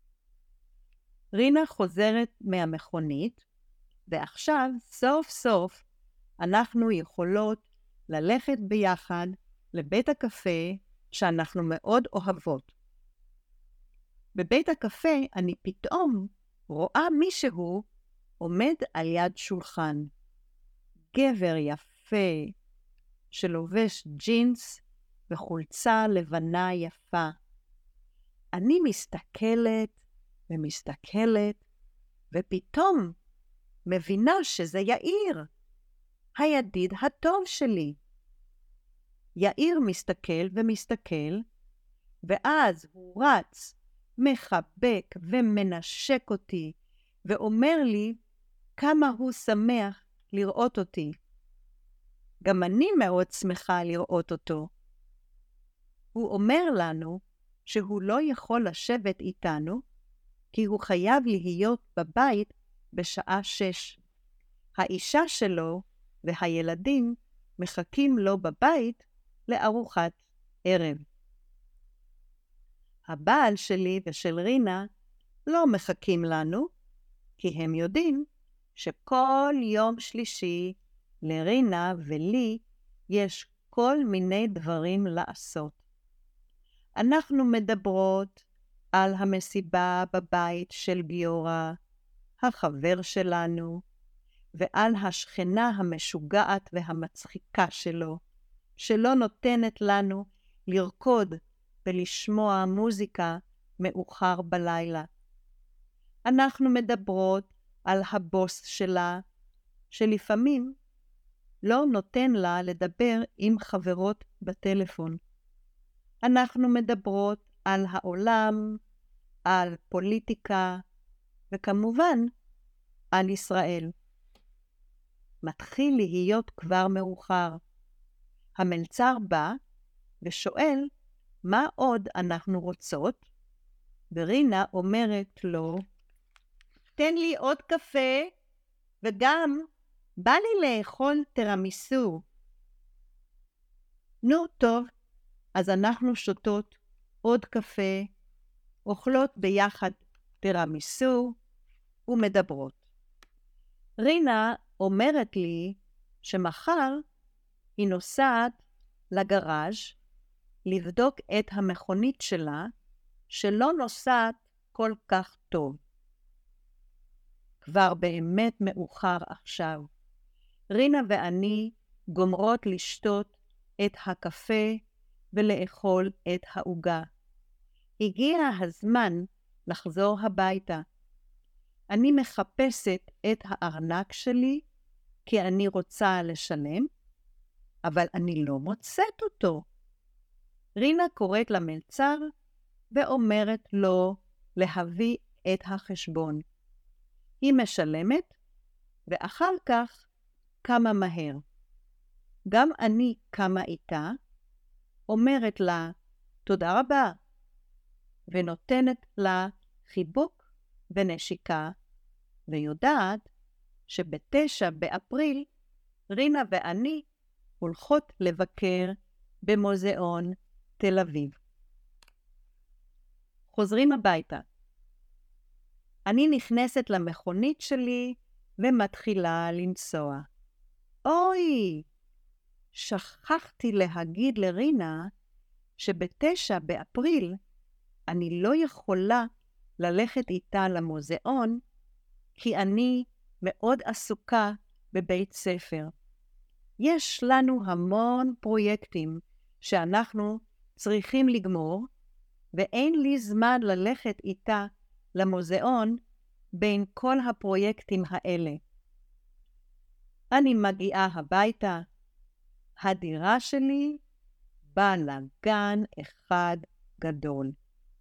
רינה חוזרת מהמכונית, ועכשיו סוף סוף אנחנו יכולות ללכת ביחד לבית הקפה שאנחנו מאוד אוהבות. בבית הקפה אני פתאום רואה מישהו עומד על יד שולחן. גבר יפה שלובש ג'ינס וחולצה לבנה יפה. אני מסתכלת ומסתכלת, ופתאום מבינה שזה יאיר, הידיד הטוב שלי. יאיר מסתכל ומסתכל, ואז הוא רץ, מחבק ומנשק אותי, ואומר לי כמה הוא שמח לראות אותי. גם אני מאוד שמחה לראות אותו. הוא אומר לנו שהוא לא יכול לשבת איתנו, כי הוא חייב להיות בבית בשעה שש. האישה שלו והילדים מחכים לו בבית לארוחת ערב. הבעל שלי ושל רינה לא מחכים לנו, כי הם יודעים שכל יום שלישי לרינה ולי יש כל מיני דברים לעשות. אנחנו מדברות על המסיבה בבית של גיורא, החבר שלנו, ועל השכנה המשוגעת והמצחיקה שלו, שלא נותנת לנו לרקוד ולשמוע מוזיקה מאוחר בלילה. אנחנו מדברות על הבוס שלה, שלפעמים לא נותן לה לדבר עם חברות בטלפון. אנחנו מדברות על העולם, על פוליטיקה, וכמובן על ישראל. מתחיל להיות כבר מאוחר. המלצר בא ושואל מה עוד אנחנו רוצות, ורינה אומרת לו, תן לי עוד קפה, וגם בא לי לאכול תירמיסו. נו טוב, אז אנחנו שותות עוד קפה, אוכלות ביחד תירמיסו ומדברות. רינה אומרת לי שמחר היא נוסעת לגראז' לבדוק את המכונית שלה, שלא נוסעת כל כך טוב. כבר באמת מאוחר עכשיו. רינה ואני גומרות לשתות את הקפה ולאכול את העוגה. הגיע הזמן לחזור הביתה. אני מחפשת את הארנק שלי, כי אני רוצה לשלם, אבל אני לא מוצאת אותו. רינה קוראת למלצר ואומרת לו להביא את החשבון. היא משלמת, ואחר כך קמה מהר. גם אני קמה איתה, אומרת לה תודה רבה, ונותנת לה חיבוק ונשיקה, ויודעת שבתשע באפריל רינה ואני הולכות לבקר במוזיאון תל אביב. חוזרים הביתה. אני נכנסת למכונית שלי ומתחילה לנסוע. אוי! שכחתי להגיד לרינה שבתשע באפריל אני לא יכולה ללכת איתה למוזיאון, כי אני מאוד עסוקה בבית ספר. יש לנו המון פרויקטים שאנחנו צריכים לגמור, ואין לי זמן ללכת איתה למוזיאון בין כל הפרויקטים האלה. אני מגיעה הביתה, הדירה שלי בלגן אחד גדול.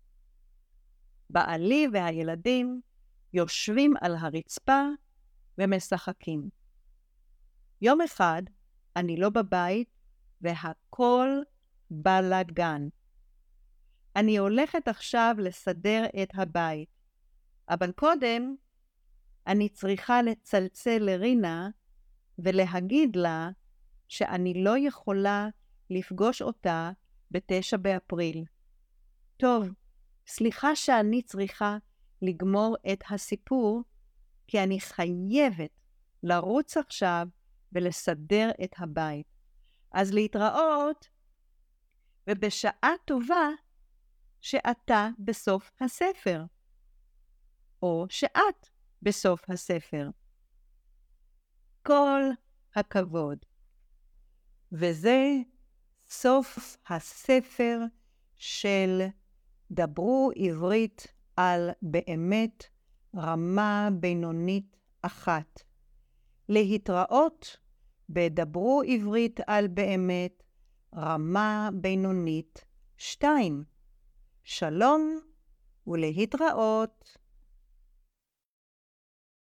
בעלי והילדים יושבים על הרצפה ומשחקים. יום אחד אני לא בבית והכל בלגן. אני הולכת עכשיו לסדר את הבית, אבל קודם אני צריכה לצלצל לרינה ולהגיד לה שאני לא יכולה לפגוש אותה בתשע באפריל. טוב, סליחה שאני צריכה לגמור את הסיפור, כי אני חייבת לרוץ עכשיו ולסדר את הבית. אז להתראות, ובשעה טובה שאתה בסוף הספר, או שאת בסוף הספר. כל הכבוד. וזה סוף הספר של דברו עברית על באמת רמה בינונית אחת. להתראות בדברו עברית על באמת רמה בינונית שתיים. שלום ולהתראות.